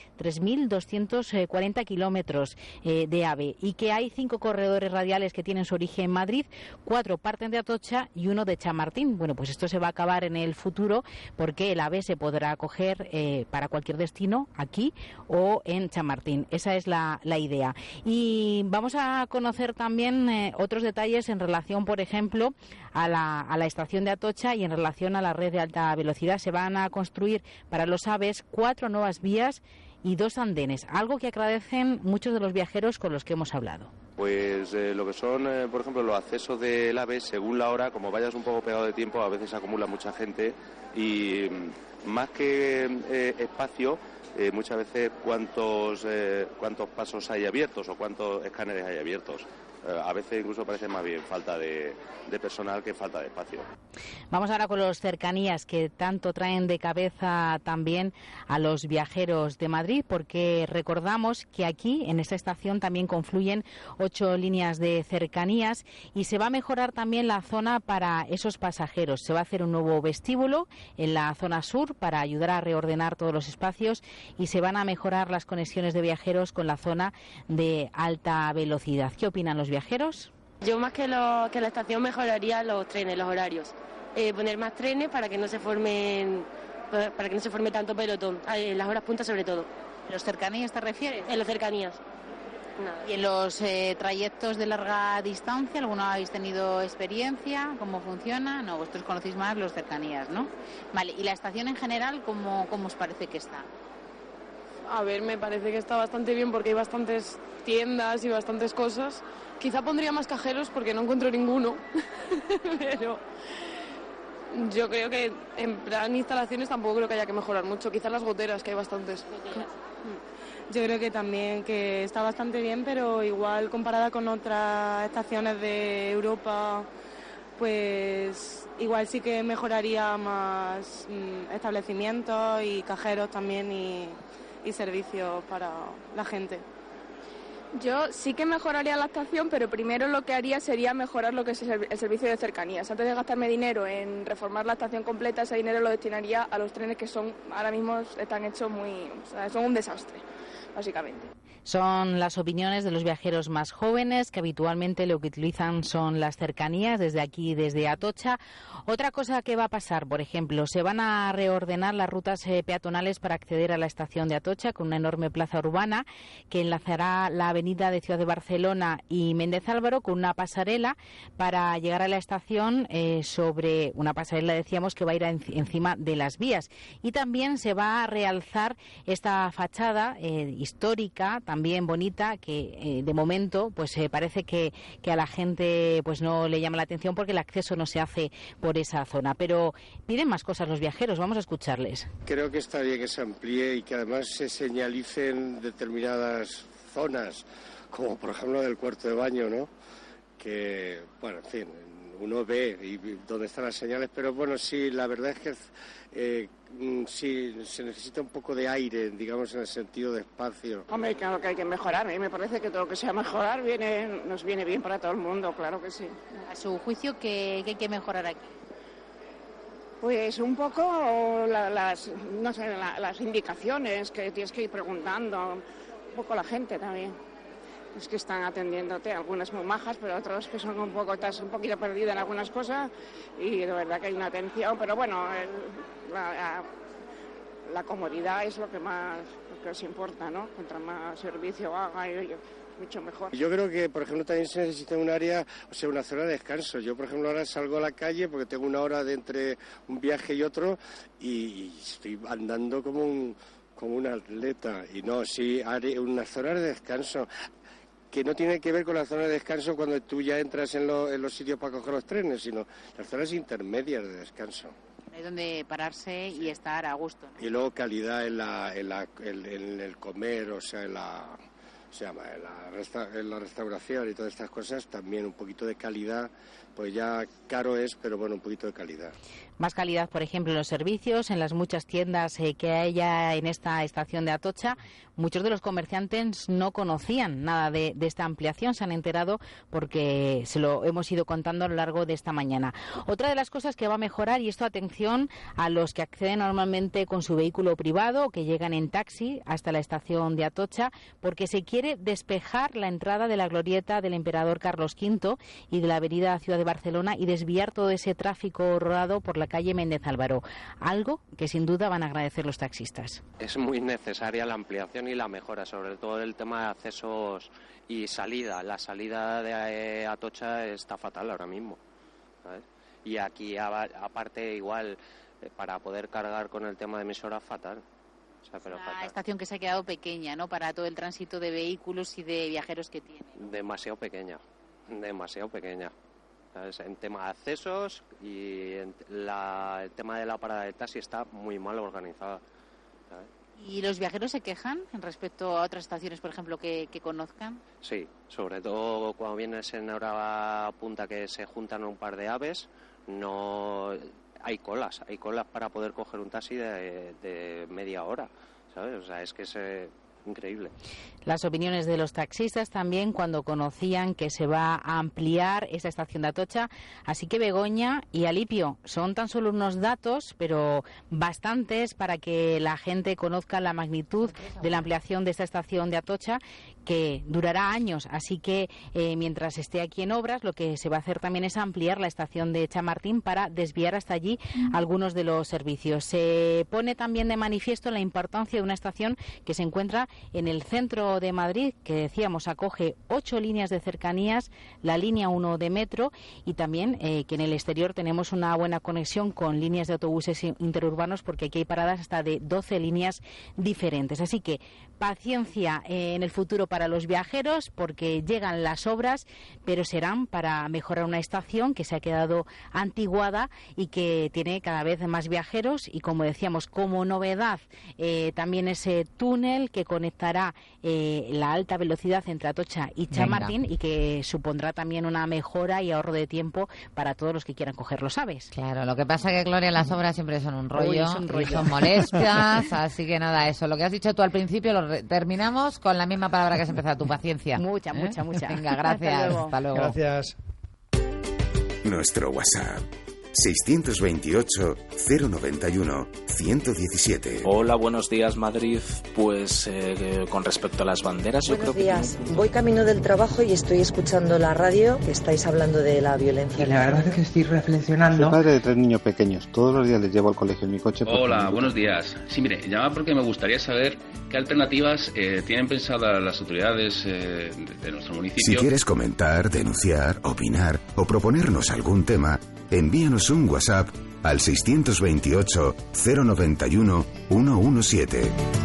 3.240 kilómetros de AVE y que hay 5 corredores radiales que tienen su origen en Madrid, 4 parten de Atocha y 1 de Chamartín. Bueno, pues esto se va a acabar en el futuro porque el AVE se podrá coger para cualquier destino aquí o en Chamartín. Esa es la idea. Y vamos a conocer también otros detalles en relación, por ejemplo, a la estación de Atocha y en relación a la red de alta velocidad. Se van a construir para los AVEs 4 nuevas vías y 2 andenes, algo que agradecen muchos de los viajeros con los que hemos hablado. Pues lo que son, por ejemplo, los accesos del AVE, según la hora, como vayas un poco pegado de tiempo, a veces acumula mucha gente y más que espacio, muchas veces cuántos pasos hay abiertos o cuántos escáneres hay abiertos. A veces incluso parece más bien falta de personal que falta de espacio. Vamos ahora con los cercanías que tanto traen de cabeza también a los viajeros de Madrid, porque recordamos que aquí en esta estación también confluyen 8 líneas de cercanías y se va a mejorar también la zona para esos pasajeros. Se va a hacer un nuevo vestíbulo en la zona sur para ayudar a reordenar todos los espacios y se van a mejorar las conexiones de viajeros con la zona de alta velocidad. ¿Qué opinan los viajeros? Yo más que la estación mejoraría los trenes, los horarios. Poner más trenes para que no se forme tanto pelotón, en las horas puntas sobre todo. ¿En los cercanías te refieres? En las cercanías. Nada. ¿Y en los trayectos de larga distancia, alguno habéis tenido experiencia? ¿Cómo funciona? No, vosotros conocéis más los cercanías, ¿no? Vale, ¿y la estación en general cómo os parece que está? A ver, me parece que está bastante bien porque hay bastantes tiendas y bastantes cosas. Quizá pondría más cajeros porque no encuentro ninguno, pero yo creo que en plan instalaciones tampoco creo que haya que mejorar mucho. Quizá las goteras, que hay bastantes. Yo creo que también que está bastante bien, pero igual comparada con otras estaciones de Europa, pues igual sí que mejoraría más establecimientos y cajeros también y servicios para la gente. Yo sí que mejoraría la estación, pero primero lo que haría sería mejorar lo que es el servicio de cercanías. Antes de gastarme dinero en reformar la estación completa, ese dinero lo destinaría a los trenes que son ahora mismo están hechos son un desastre, básicamente. Son las opiniones de los viajeros más jóvenes, que habitualmente lo que utilizan son las cercanías, desde aquí, desde Atocha. Otra cosa que va a pasar, por ejemplo, se van a reordenar las rutas peatonales para acceder a la estación de Atocha, con una enorme plaza urbana que enlazará la avenida de Ciudad de Barcelona y Méndez Álvaro con una pasarela para llegar a la estación sobre una pasarela, decíamos, que va a ir encima de las vías. Y también se va a realzar esta fachada histórica, también bonita, que de momento pues parece que a la gente pues no le llama la atención porque el acceso no se hace por esa zona. Pero piden más cosas los viajeros, vamos a escucharles. Creo que está bien que se amplíe y que además se señalicen determinadas zonas, como por ejemplo del cuarto de baño, ¿no? Que, bueno, en fin, uno ve dónde están las señales, pero bueno, sí, la verdad es que sí, se necesita un poco de aire, digamos, en el sentido de espacio. Hombre, claro que hay que mejorar. A mí me parece que todo lo que sea mejorar nos viene bien para todo el mundo, claro que sí. A su juicio, ¿qué hay que mejorar aquí? Pues un poco las indicaciones que tienes que ir preguntando, un poco la gente también. Es que están atendiéndote, algunas muy majas, pero otros que son estás un poquito perdida en algunas cosas y de verdad que hay una atención, pero bueno, la comodidad es lo que os importa, ¿no? Contra más servicio haga, mucho mejor. Yo creo que, por ejemplo, también se necesita un área, o sea, una zona de descanso. Yo, por ejemplo, ahora salgo a la calle porque tengo una hora de entre un viaje y otro y estoy andando como un atleta. Y no, sí, una zona de descanso que no tiene que ver con la zona de descanso cuando tú ya entras en los sitios para coger los trenes, sino las zonas intermedias de descanso. Hay donde pararse y estar a gusto, ¿no? Y luego calidad en el comer, o sea, en la restauración y todas estas cosas, también un poquito de calidad, pues ya caro es, pero bueno, un poquito de calidad. Más calidad, por ejemplo, en los servicios, en las muchas tiendas que hay en esta estación de Atocha. Muchos de los comerciantes no conocían nada de esta ampliación, se han enterado porque se lo hemos ido contando a lo largo de esta mañana. Otra de las cosas que va a mejorar, y esto atención a los que acceden normalmente con su vehículo privado o que llegan en taxi hasta la estación de Atocha, porque se quiere despejar la entrada de la glorieta del Emperador Carlos V y de la avenida Ciudad de Barcelona y desviar todo ese tráfico rodado por la calle Méndez Álvaro, algo que sin duda van a agradecer los taxistas. Es muy necesaria la ampliación y la mejora, sobre todo el tema de accesos y salida. La salida de Atocha está fatal ahora mismo, ¿sabes? Y aquí aparte igual para poder cargar con el tema de emisoras fatal. O sea, pero una estación que se ha quedado pequeña, ¿no?, para todo el tránsito de vehículos y de viajeros que tiene. Demasiado pequeña. ¿Sabes? En tema de accesos y el tema de la parada de taxi está muy mal organizada, ¿sabes? ¿Y los viajeros se quejan respecto a otras estaciones, por ejemplo, que conozcan? Sí, sobre todo cuando vienes en hora punta que se juntan un par de aves, no hay colas para poder coger un taxi de media hora, ¿sabes? O sea, es que es increíble. Las opiniones de los taxistas también cuando conocían que se va a ampliar esa estación de Atocha. Así que Begoña y Alipio, son tan solo unos datos, pero bastantes para que la gente conozca la magnitud de la ampliación de esta estación de Atocha, que durará años. Así que mientras esté aquí en obras, lo que se va a hacer también es ampliar la estación de Chamartín para desviar hasta allí algunos de los servicios. Se pone también de manifiesto la importancia de una estación que se encuentra en el centro de Madrid, que decíamos acoge 8 líneas de cercanías, la línea 1 de metro, y también que en el exterior tenemos una buena conexión con líneas de autobuses interurbanos, porque aquí hay paradas hasta de 12 líneas diferentes. Así que paciencia en el futuro para los viajeros, porque llegan las obras, pero serán para mejorar una estación que se ha quedado antiguada y que tiene cada vez más viajeros. Y como decíamos, como novedad, también ese túnel que conecta conectará la alta velocidad entre Atocha y Chamartín y que supondrá también una mejora y ahorro de tiempo para todos los que quieran cogerlo, ¿sabes? Claro, lo que pasa que, Gloria, las obras siempre son un rollo, Uy, y son molestas, así que nada, eso. Lo que has dicho tú al principio lo terminamos con la misma palabra que has empezado, tu paciencia. Mucha. Venga, gracias. Hasta luego. Gracias. Nuestro WhatsApp. 628-091-117. Hola, buenos días, Madrid. Pues con respecto a las banderas, buenos yo creo días. Voy camino del trabajo y estoy escuchando la radio, que estáis hablando de la violencia. La verdad es que estoy reflexionando. Soy padre de 3 niños pequeños. Todos los días les llevo al colegio en mi coche. Hola, buenos días. Sí, mire, llamaba porque me gustaría saber qué alternativas tienen pensadas las autoridades de nuestro municipio. Si quieres comentar, denunciar, opinar o proponernos algún tema, envíanos un WhatsApp al 628-091-117.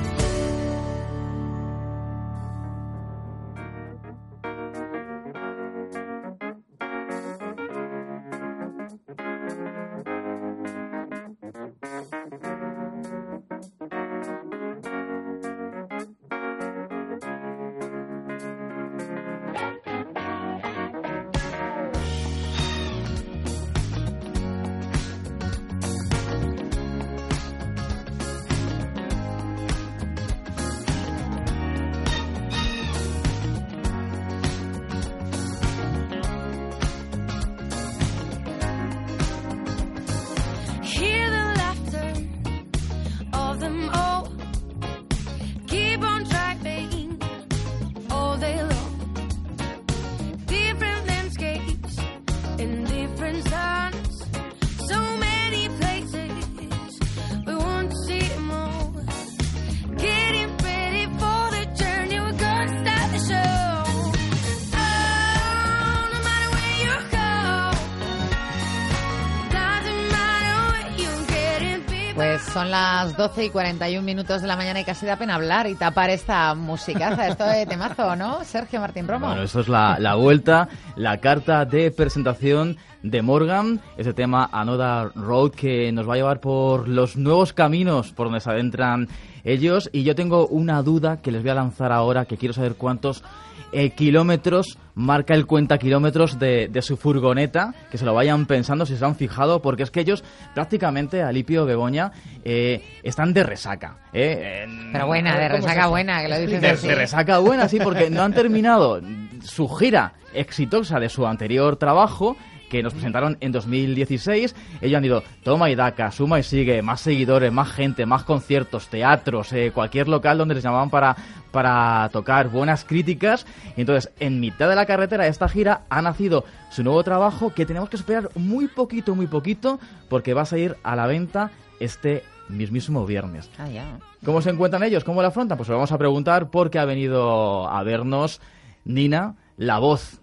Pues son las 12:41 de la mañana y casi da pena hablar y tapar esta musicaza, esto de temazo, ¿no? Sergio Martín Romo. Bueno, esto es la vuelta, la carta de presentación de Morgan, ese tema Another Road que nos va a llevar por los nuevos caminos por donde se adentran ellos. Y yo tengo una duda que les voy a lanzar ahora, que quiero saber cuántos kilómetros marca el cuenta kilómetros de su furgoneta, que se lo vayan pensando si se han fijado, porque es que ellos prácticamente, Alipio, Begoña, están de resaca. Pero buena, de resaca buena, que lo dices así. De resaca buena, sí, porque no han terminado su gira exitosa de su anterior trabajo, que nos presentaron en 2016. Ellos han ido toma y daca, suma y sigue, más seguidores, más gente, más conciertos, teatros, cualquier local donde les llamaban para tocar, buenas críticas. Y entonces, en mitad de la carretera de esta gira ha nacido su nuevo trabajo, que tenemos que esperar muy poquito, porque va a salir a la venta este mismísimo viernes. Ya. ¿Cómo se encuentran ellos? ¿Cómo lo afrontan? Pues lo vamos a preguntar porque ha venido a vernos Nina, la voz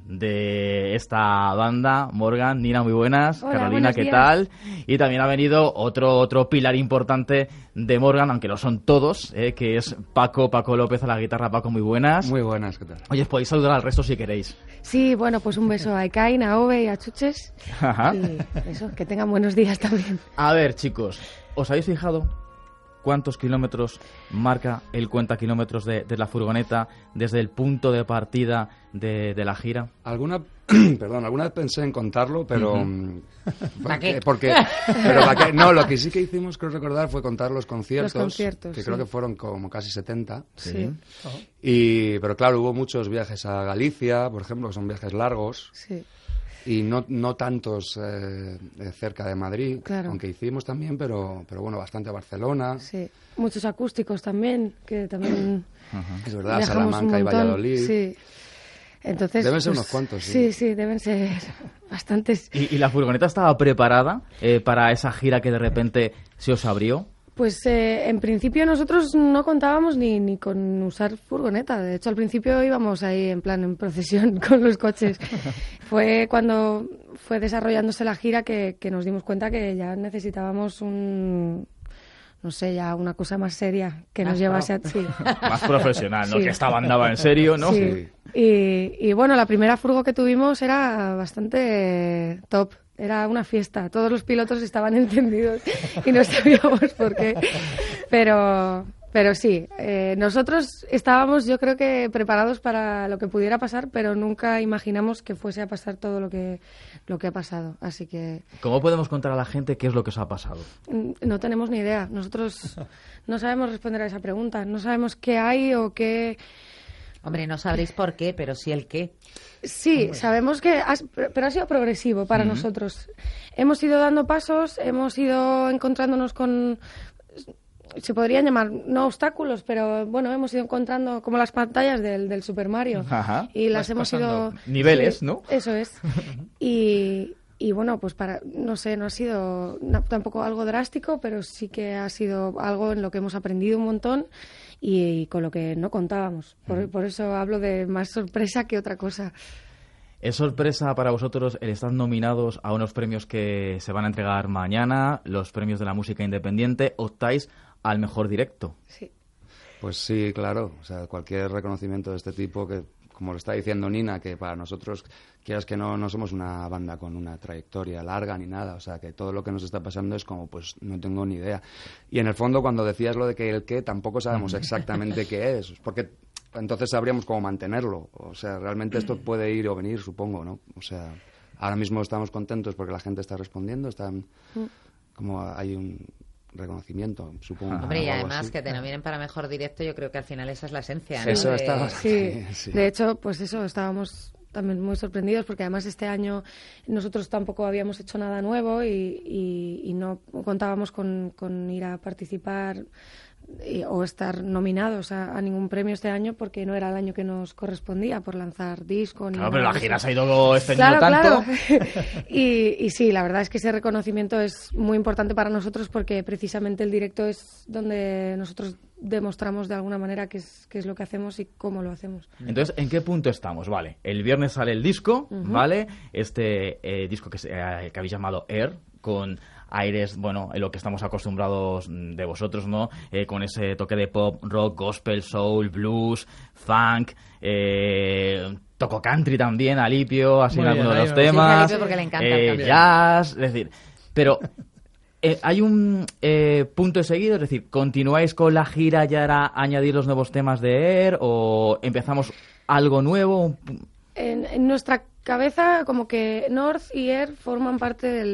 de esta banda, Morgan. Nina, muy buenas. Hola, Carolina, ¿qué días. tal? Y también ha venido otro pilar importante de Morgan, aunque lo son todos, que es Paco López a la guitarra. Paco, muy buenas. Muy buenas, ¿qué tal? Oye, podéis saludar al resto si queréis. Sí, bueno, pues un beso a Ekain, a Ove y a Chuches. Ajá. Y eso, que tengan buenos días también. A ver, chicos, ¿os habéis fijado cuántos kilómetros marca el cuenta kilómetros de la furgoneta desde el punto de partida de la gira? Alguna vez pensé en contarlo, pero ¿Para qué? No, lo que sí que hicimos, creo recordar, fue contar los conciertos, que sí. creo que fueron como casi 70. Sí. Pero claro, hubo muchos viajes a Galicia, por ejemplo, que son viajes largos. Sí. Y no tantos cerca de Madrid, Claro. aunque hicimos también, pero bueno, bastante a Barcelona. Sí. Muchos acústicos también, que también Es verdad, viajamos Salamanca un y montón. Valladolid. Sí. Entonces, Deben ser pues, unos cuantos, sí. Sí, deben ser bastantes. ¿Y la furgoneta estaba preparada para esa gira que de repente se os abrió? Pues en principio nosotros no contábamos ni con usar furgoneta. De hecho, al principio íbamos ahí en plan en procesión con los coches. Fue cuando fue desarrollándose la gira que nos dimos cuenta que ya necesitábamos ya una cosa más seria que nos llevase a... Sí. Más profesional, ¿no? Sí. Que esta banda va en serio, ¿no? Sí. Y bueno, la primera furgo que tuvimos era bastante top. Era una fiesta. Todos los pilotos estaban encendidos y no sabíamos por qué. Pero Pero sí, nosotros estábamos, yo creo que preparados para lo que pudiera pasar, pero nunca imaginamos que fuese a pasar todo lo que ha pasado. Así que... ¿Cómo podemos contar a la gente qué es lo que os ha pasado? No tenemos ni idea. Nosotros no sabemos responder a esa pregunta. No sabemos qué hay o qué... Hombre, no sabréis por qué, pero sí el qué. Sí, sabemos que... pero ha sido progresivo para nosotros. Hemos ido dando pasos, hemos ido encontrándonos con... Se podrían llamar, no obstáculos, pero bueno, hemos ido encontrando como las pantallas del Super Mario. Ajá. Y las hemos ido... Niveles, sí, ¿no? Eso es. Y bueno, pues no sé, no ha sido tampoco algo drástico, pero sí que ha sido algo en lo que hemos aprendido un montón y con lo que no contábamos. Por eso hablo de más sorpresa que otra cosa. ¿Es sorpresa para vosotros el estar nominados a unos premios que se van a entregar mañana, los premios de la música independiente? ¿Optáis al mejor directo? Sí. Pues sí, claro. O sea, cualquier reconocimiento de este tipo, que como lo está diciendo Nina, que para nosotros, quieras que no somos una banda con una trayectoria larga ni nada. O sea, que todo lo que nos está pasando es como, pues no tengo ni idea. Y en el fondo, cuando decías lo de que el qué, tampoco sabemos exactamente qué es. Porque entonces sabríamos cómo mantenerlo. O sea, realmente esto puede ir o venir, supongo, ¿no? O sea, ahora mismo estamos contentos porque la gente está respondiendo, como hay un reconocimiento, supongo. Hombre, y además que te nominen para mejor directo, yo creo que al final esa es la esencia, ¿no? Eso está... Sí. De hecho, pues eso, estábamos también muy sorprendidos porque además este año nosotros tampoco habíamos hecho nada nuevo y no contábamos con ir a participar o estar nominados a ningún premio este año porque no era el año que nos correspondía por lanzar disco. Ni claro, nada. Pero la gira se ha ido extendiendo tanto. Claro. Y sí, la verdad es que ese reconocimiento es muy importante para nosotros porque precisamente el directo es donde nosotros demostramos de alguna manera qué es lo que hacemos y cómo lo hacemos. Entonces, ¿en qué punto estamos? Vale, el viernes sale el disco, ¿vale? Este disco que habéis llamado Air, con aires, bueno, en lo que estamos acostumbrados de vosotros, ¿no? Con ese toque de pop, rock, gospel, soul, blues, funk, toco country también, Alipio, así en algunos de los temas. Sí, porque le encanta jazz, es decir, pero hay un punto de seguido, es decir, ¿continuáis con la gira ya para añadir los nuevos temas de Air o empezamos algo nuevo? En nuestra cabeza, como que North y Air forman parte de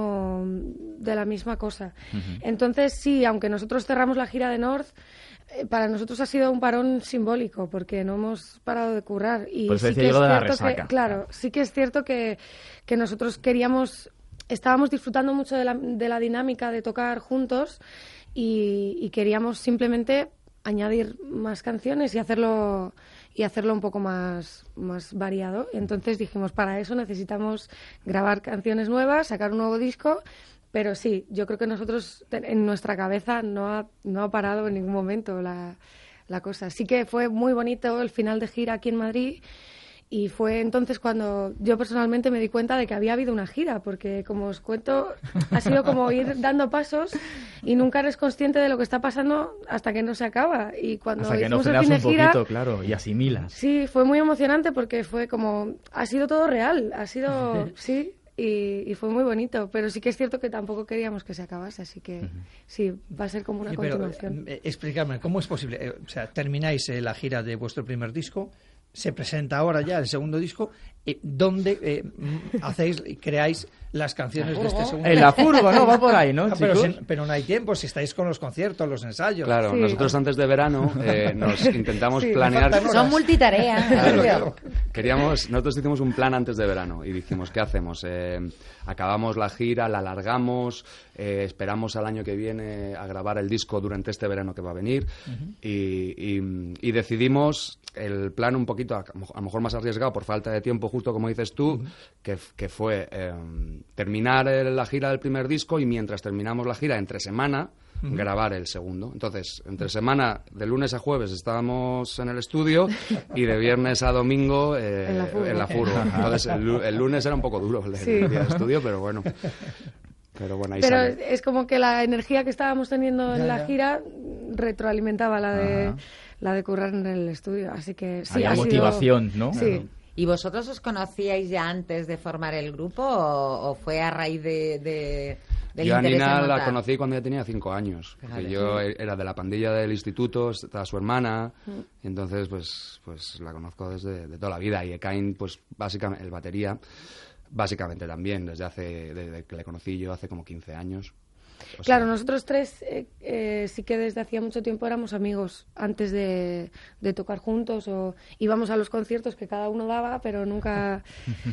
la misma cosa. Entonces, sí, aunque nosotros cerramos la gira de North, para nosotros ha sido un parón simbólico, porque no hemos parado de currar. Y pues sí que es cierto que, claro, sí que es cierto que nosotros estábamos disfrutando mucho de la dinámica de tocar juntos y queríamos simplemente añadir más canciones y hacerlo un poco más variado. Entonces dijimos, para eso necesitamos grabar canciones nuevas, sacar un nuevo disco, pero sí, yo creo que nosotros en nuestra cabeza no ha parado en ningún momento la cosa. Sí que fue muy bonito el final de gira aquí en Madrid y fue entonces cuando yo personalmente me di cuenta de que había habido una gira, porque como os cuento, ha sido como ir dando pasos y nunca eres consciente de lo que está pasando hasta que no se acaba. Y cuando hasta que no hicimos el frenas fin un de gira, poquito, claro, y asimilas. Sí, fue muy emocionante porque fue como, ha sido todo real, ha sido, sí, y fue muy bonito, pero sí que es cierto que tampoco queríamos que se acabase, así que sí, va a ser como una continuación. Explícame, ¿cómo es posible? O sea, termináis la gira de vuestro primer disco, se presenta ahora ya el segundo disco, ¿dónde creáis las canciones de este segundo? En la furgo, ¿no? Va por ahí, ¿no, pero no hay tiempo, si estáis con los conciertos, los ensayos. Claro, nosotros antes de verano nos intentamos planear... Son multitarea. Claro. Nosotros hicimos un plan antes de verano y dijimos, ¿qué hacemos? Acabamos la gira, la alargamos, esperamos al año que viene a grabar el disco durante este verano que va a venir y decidimos el plan un poquito, a lo mejor más arriesgado por falta de tiempo, justo como dices tú, que fue terminar la gira del primer disco y mientras terminamos la gira, entre semana, grabar el segundo. Entonces, entre semana, de lunes a jueves estábamos en el estudio y de viernes a domingo en la furgo. Entonces, el lunes era un poco duro el día de estudio, pero bueno. Pero bueno, ahí sale. Es como que la energía que estábamos teniendo en la gira retroalimentaba la de currar en el estudio, así que sí. Había motivación, ¿no? Sí. ¿Y vosotros os conocíais ya antes de formar el grupo o fue a raíz de Yo a Nina la conocí cuando ella tenía 5 años. Porque yo era de la pandilla del instituto, estaba su hermana, y entonces pues la conozco desde toda la vida. Y Ekain, pues básicamente, el batería, básicamente también, desde que le conocí yo hace como 15 años. Claro, nosotros tres sí que desde hacía mucho tiempo éramos amigos antes de tocar juntos, o íbamos a los conciertos que cada uno daba, pero nunca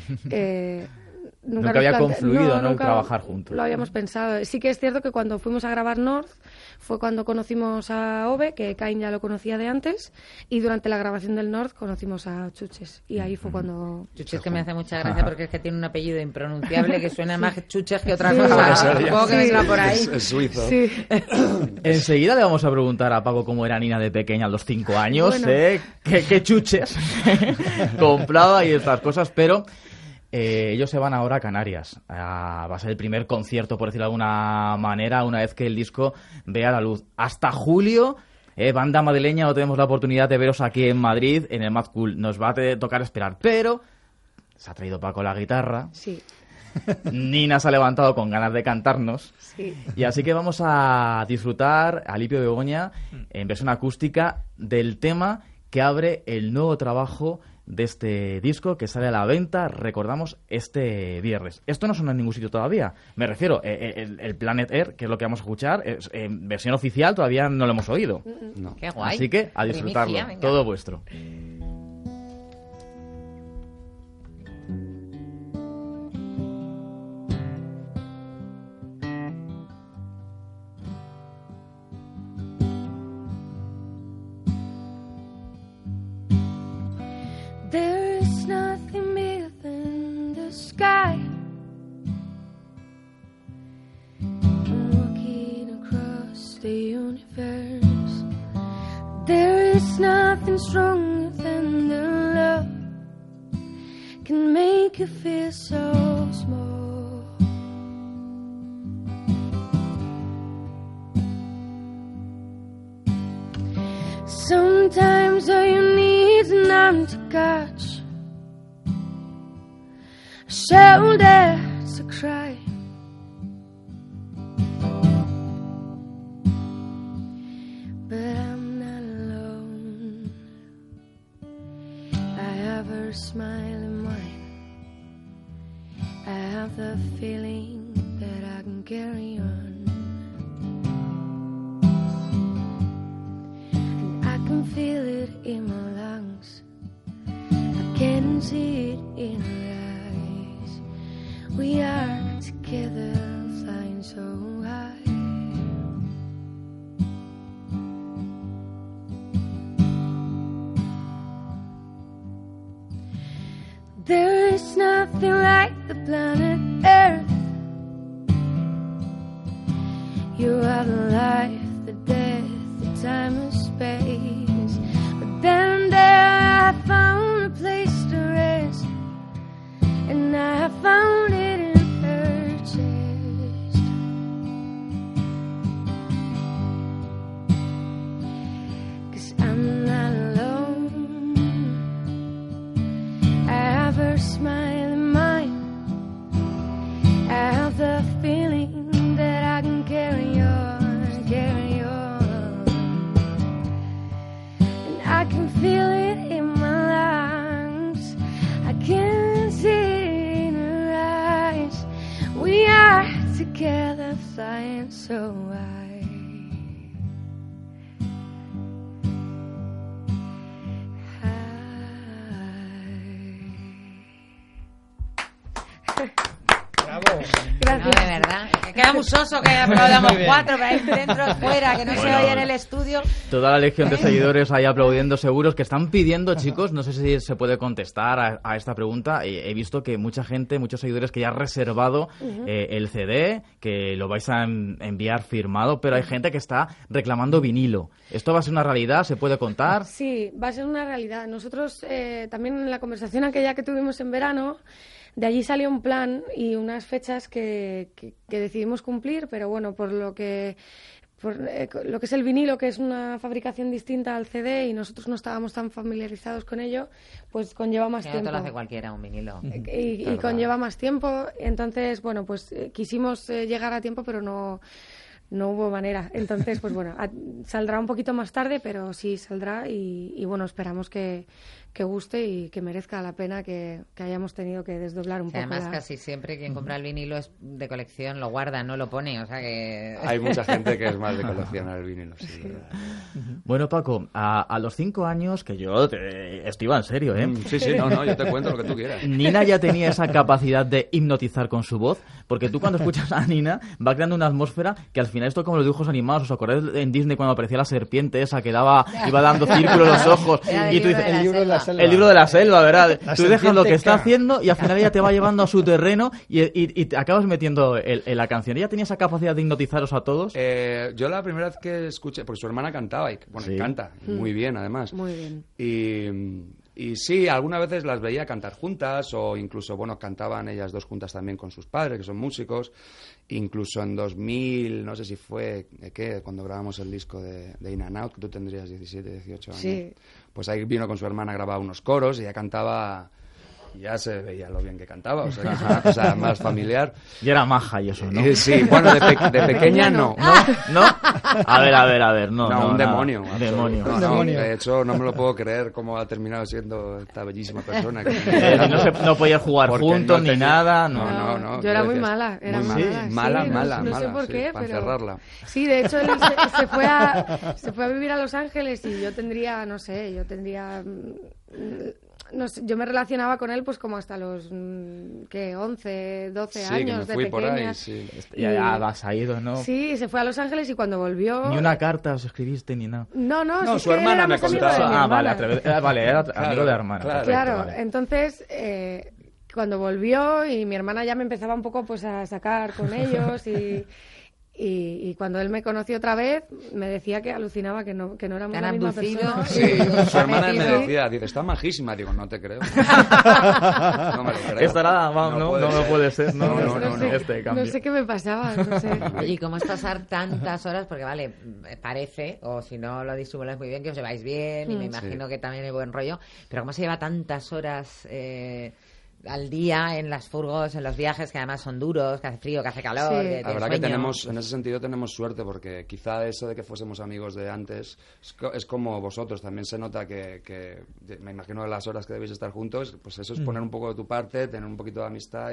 había confluido, ¿no? Nunca trabajar juntos. Lo habíamos pensado. Sí que es cierto que cuando fuimos a grabar North fue cuando conocimos a Ove, que Ekain ya lo conocía de antes, y durante la grabación del North conocimos a Chuches, y ahí fue cuando... Chuches, que me hace mucha gracia porque es que tiene un apellido impronunciable que suena más Chuches que otra cosa. Supongo que vendrá por ahí. Es suizo. Sí. Enseguida le vamos a preguntar a Paco cómo era Nina de pequeña a los 5 años, Bueno. qué chuches compraba y estas cosas, pero... ellos se van ahora a Canarias. Va a ser el primer concierto, por decirlo de alguna manera, una vez que el disco vea la luz. Hasta julio, banda madrileña, no tenemos la oportunidad de veros aquí en Madrid, en el Mad Cool. Nos va a tocar esperar, pero se ha traído Paco la guitarra. Sí. Nina se ha levantado con ganas de cantarnos. Sí. Y así que vamos a disfrutar, Alipio Begoña, en versión acústica, del tema que abre el nuevo trabajo de este disco que sale a la venta, recordamos, este viernes. Esto no suena en ningún sitio todavía. Me refiero, el Planet Air, que es lo que vamos a escuchar, en versión oficial todavía no lo hemos oído. No. Qué guay. Así que a disfrutarlo. Primicia, todo vuestro. There is nothing bigger than the sky. I'm walking across the universe. There is nothing stronger than the love can make you feel so small. Sometimes all you need is an arm to catch, a shoulder to cry. But I'm not alone. I have her smile in mine. I have the feeling that I can carry on. I can feel it in my lungs. I can see it in her eyes. We are together, flying so high. There is nothing like the planet Earth. You are the life, the death, the time and space. But then and there I found a place to rest, and I found it in her chest. Cause I'm not alone. I have her smile in mine. I have the feeling that I can carry on, carry on. And I can feel it in my lungs. I can see it in her eyes. We are together, flying so high. No, de verdad. Que queda muy soso que aplaudamos cuatro, pero ahí dentro, fuera, que no se oye en el estudio. Toda la legión de seguidores ahí aplaudiendo, seguros que están pidiendo, chicos, no sé si se puede contestar a esta pregunta. He visto que mucha gente, muchos seguidores que ya han reservado el CD, que lo vais a enviar firmado, pero hay gente que está reclamando vinilo. ¿Esto va a ser una realidad? ¿Se puede contar? Sí, va a ser una realidad. Nosotros también en la conversación aquella que tuvimos en verano, de allí salió un plan y unas fechas que decidimos cumplir, pero bueno, por lo que lo que es el vinilo, que es una fabricación distinta al CD y nosotros no estábamos tan familiarizados con ello, pues conlleva más tiempo. No te lo hace cualquiera un vinilo. Y conlleva más tiempo. Entonces, bueno, pues quisimos llegar a tiempo, pero no hubo manera. Entonces, pues bueno, saldrá un poquito más tarde, pero sí saldrá y bueno, esperamos que guste y que merezca la pena que hayamos tenido que desdoblar un poco. Además, casi siempre quien compra el vinilo es de colección, lo guarda, no lo pone, o sea que... Hay mucha gente que es más de coleccionar el vinilo, sí. Bueno, Paco, a los 5 años, que yo esto iba en serio, ¿eh? Sí, no, yo te cuento lo que tú quieras. Nina ya tenía esa capacidad de hipnotizar con su voz, porque tú cuando escuchas a Nina va creando una atmósfera que al final esto como los dibujos animados, ¿os acordáis en Disney cuando aparecía la serpiente esa que iba dando círculos los ojos? Y tú dices, el libro de la selva, ¿verdad? Tú dejas lo que está haciendo y al final ella te va llevando a su terreno y te acabas metiendo en la canción. ¿Ella tenía esa capacidad de hipnotizaros a todos? Yo la primera vez que escuché, porque su hermana cantaba, y bueno, canta muy bien además. Muy bien. Y sí, algunas veces las veía cantar juntas o incluso, bueno, cantaban ellas dos juntas también con sus padres, que son músicos. Incluso en 2000, no sé si fue, cuando grabamos el disco de In and Out, que tú tendrías 17, 18 años. Sí. Pues ahí vino con su hermana a grabar unos coros y ella cantaba... Ya se veía lo bien que cantaba, o sea, que es una cosa más familiar. Y era maja y eso, ¿no? Sí, bueno, de pequeña no. ¿No? A ver, no. No, un demonio. Un demonio. No, de hecho, no me lo puedo creer cómo ha terminado siendo esta bellísima persona. No podía jugar juntos ni nada. No. Yo era muy mala. Mala. No sé por qué, para pero... encerrarla. Sí, de hecho, él se fue a vivir a Los Ángeles y yo tendría... No sé, yo me relacionaba con él pues como hasta los 11, 12 años de pequeña. Por ahí, sí. Ya vas a ido, ¿no? Sí, se fue a Los Ángeles y cuando volvió... Ni una carta os escribiste ni nada. No, su hermana me contaba. Vale, era amigo de hermana. Claro. Entonces, cuando volvió y mi hermana ya me empezaba un poco pues a sacar con ellos y cuando él me conoció otra vez me decía que alucinaba que no éramos la misma persona. Sí, su hermana me decía, dice, está majísima. Digo, no te creo. No me lo creo. Esta no puede ser. No, este cambio. No sé qué me pasaba, no sé. Oye, ¿y cómo es pasar tantas horas? Porque vale, parece, o si no lo disimuláis muy bien, que os lleváis bien y me imagino que también hay buen rollo, pero ¿cómo se lleva tantas horas al día en las furgos, en los viajes que además son duros, que hace frío, que hace calor? Sí. La verdad que tenemos, en ese sentido tenemos suerte, porque quizá eso de que fuésemos amigos de antes es como vosotros, también se nota que me imagino de las horas que debéis estar juntos, pues eso es poner un poco de tu parte, tener un poquito de amistad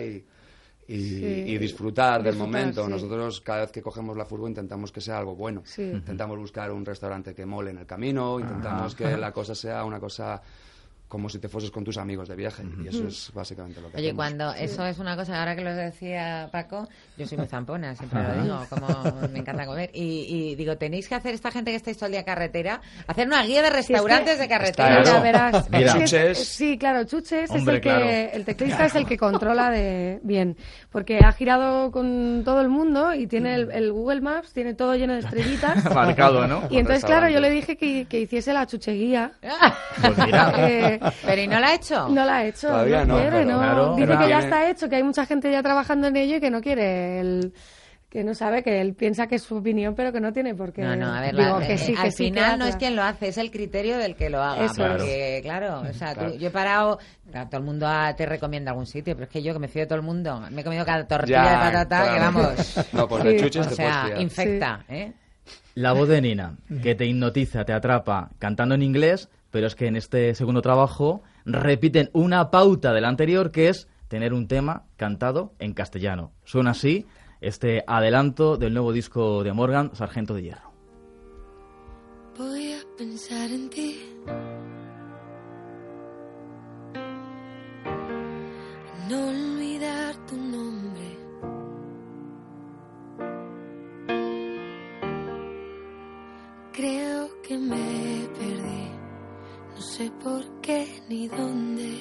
y disfrutar del momento. Sí. Nosotros cada vez que cogemos la furgo intentamos que sea algo bueno. Intentamos buscar un restaurante que mole en el camino, intentamos que la cosa sea una cosa como si te fueses con tus amigos de viaje, y eso es básicamente lo que Oye, hacemos. cuando eso es una cosa, ahora que lo decía Paco, yo soy muy zampona, siempre lo digo, como me encanta comer, y digo, tenéis que hacer, esta gente que estáis todo el día carretera, hacer una guía de restaurantes de carretera. Ya verás. Chuches. Sí, claro, Chuches Hombre, es el teclista es el que controla bien, porque ha girado con todo el mundo y tiene el Google Maps, tiene todo lleno de estrellitas. Marcado, ¿no? Y entonces, claro, yo le dije que hiciese la chucheguía. Pues mira. Pero ¿y no la ha hecho? No la ha hecho, todavía no quiere, no. Claro, dice que ya está hecho, que hay mucha gente ya trabajando en ello y que no quiere que no sabe, que él piensa que es su opinión, pero que no tiene por qué. No, a ver, al final no es quien lo hace, es el criterio del que lo haga. Eso porque, claro, o sea, yo he parado, claro, todo el mundo te recomienda algún sitio, pero es que yo que me fío de todo el mundo, me he comido cada tortilla de patata, que vamos. No, pues de chuches o te sea, puedes fiar. infecta, ¿eh? La voz de Nina, que te hipnotiza, te atrapa cantando en inglés, pero es que en este segundo trabajo repiten una pauta del anterior, que es tener un tema cantado en castellano. Suena así este adelanto del nuevo disco de Morgan, Sargento de Hierro. Voy a pensar en ti, no olvidar tu nombre, creo que me perdí, no sé por qué ni dónde.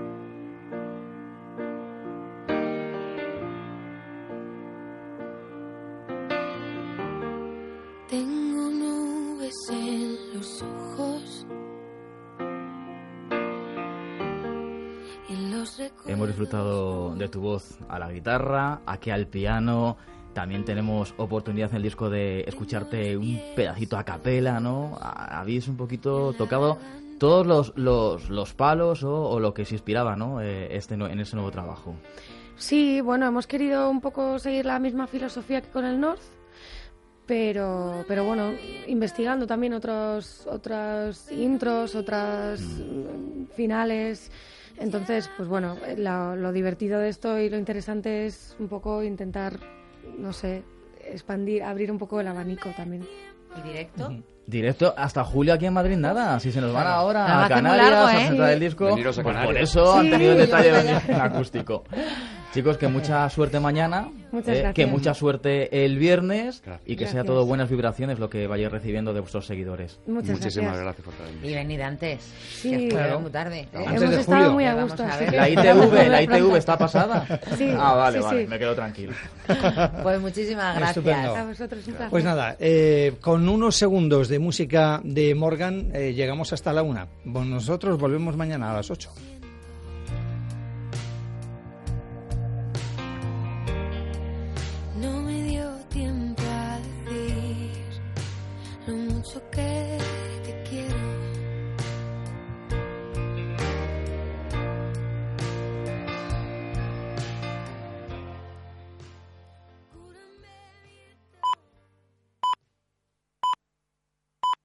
Tengo nubes en los ojos y en los recuerdos. Hemos disfrutado de tu voz a la guitarra, aquí al piano, También tenemos oportunidad en el disco de escucharte un pedacito a capela, ¿no? Habéis un poquito tocado todos los palos o lo que se inspiraba, ¿no? En ese nuevo trabajo. Sí, bueno, hemos querido un poco seguir la misma filosofía que con el North, pero bueno, investigando también otras intros, otras finales. Entonces, pues bueno, lo divertido de esto y lo interesante es un poco intentar, no sé, expandir, abrir un poco el abanico también. ¿Y directo? Directo hasta julio aquí en Madrid, nada. Si se nos van ahora Nada, a Canarias largo, a presentar el disco, Veniros a pues por Canarias. eso han Sí, tenido el detalle de vamos venir allá. en acústico. Chicos, que mucha suerte mañana, Muchas gracias. que mucha suerte el viernes y que sea Gracias. todo buenas vibraciones lo que vayáis recibiendo de vuestros seguidores. Muchísimas gracias por traerme. Y venid antes, Sí, que claro. claro, muy tarde. Hemos estado muy a gusto. así que- La ITV está pasada. Sí, Vale, sí. me quedo tranquilo. Pues muchísimas gracias. Estupendo. A vosotros un placer. Pues nada, con unos segundos de música de Morgan llegamos hasta la 1. Nosotros volvemos mañana a las 8.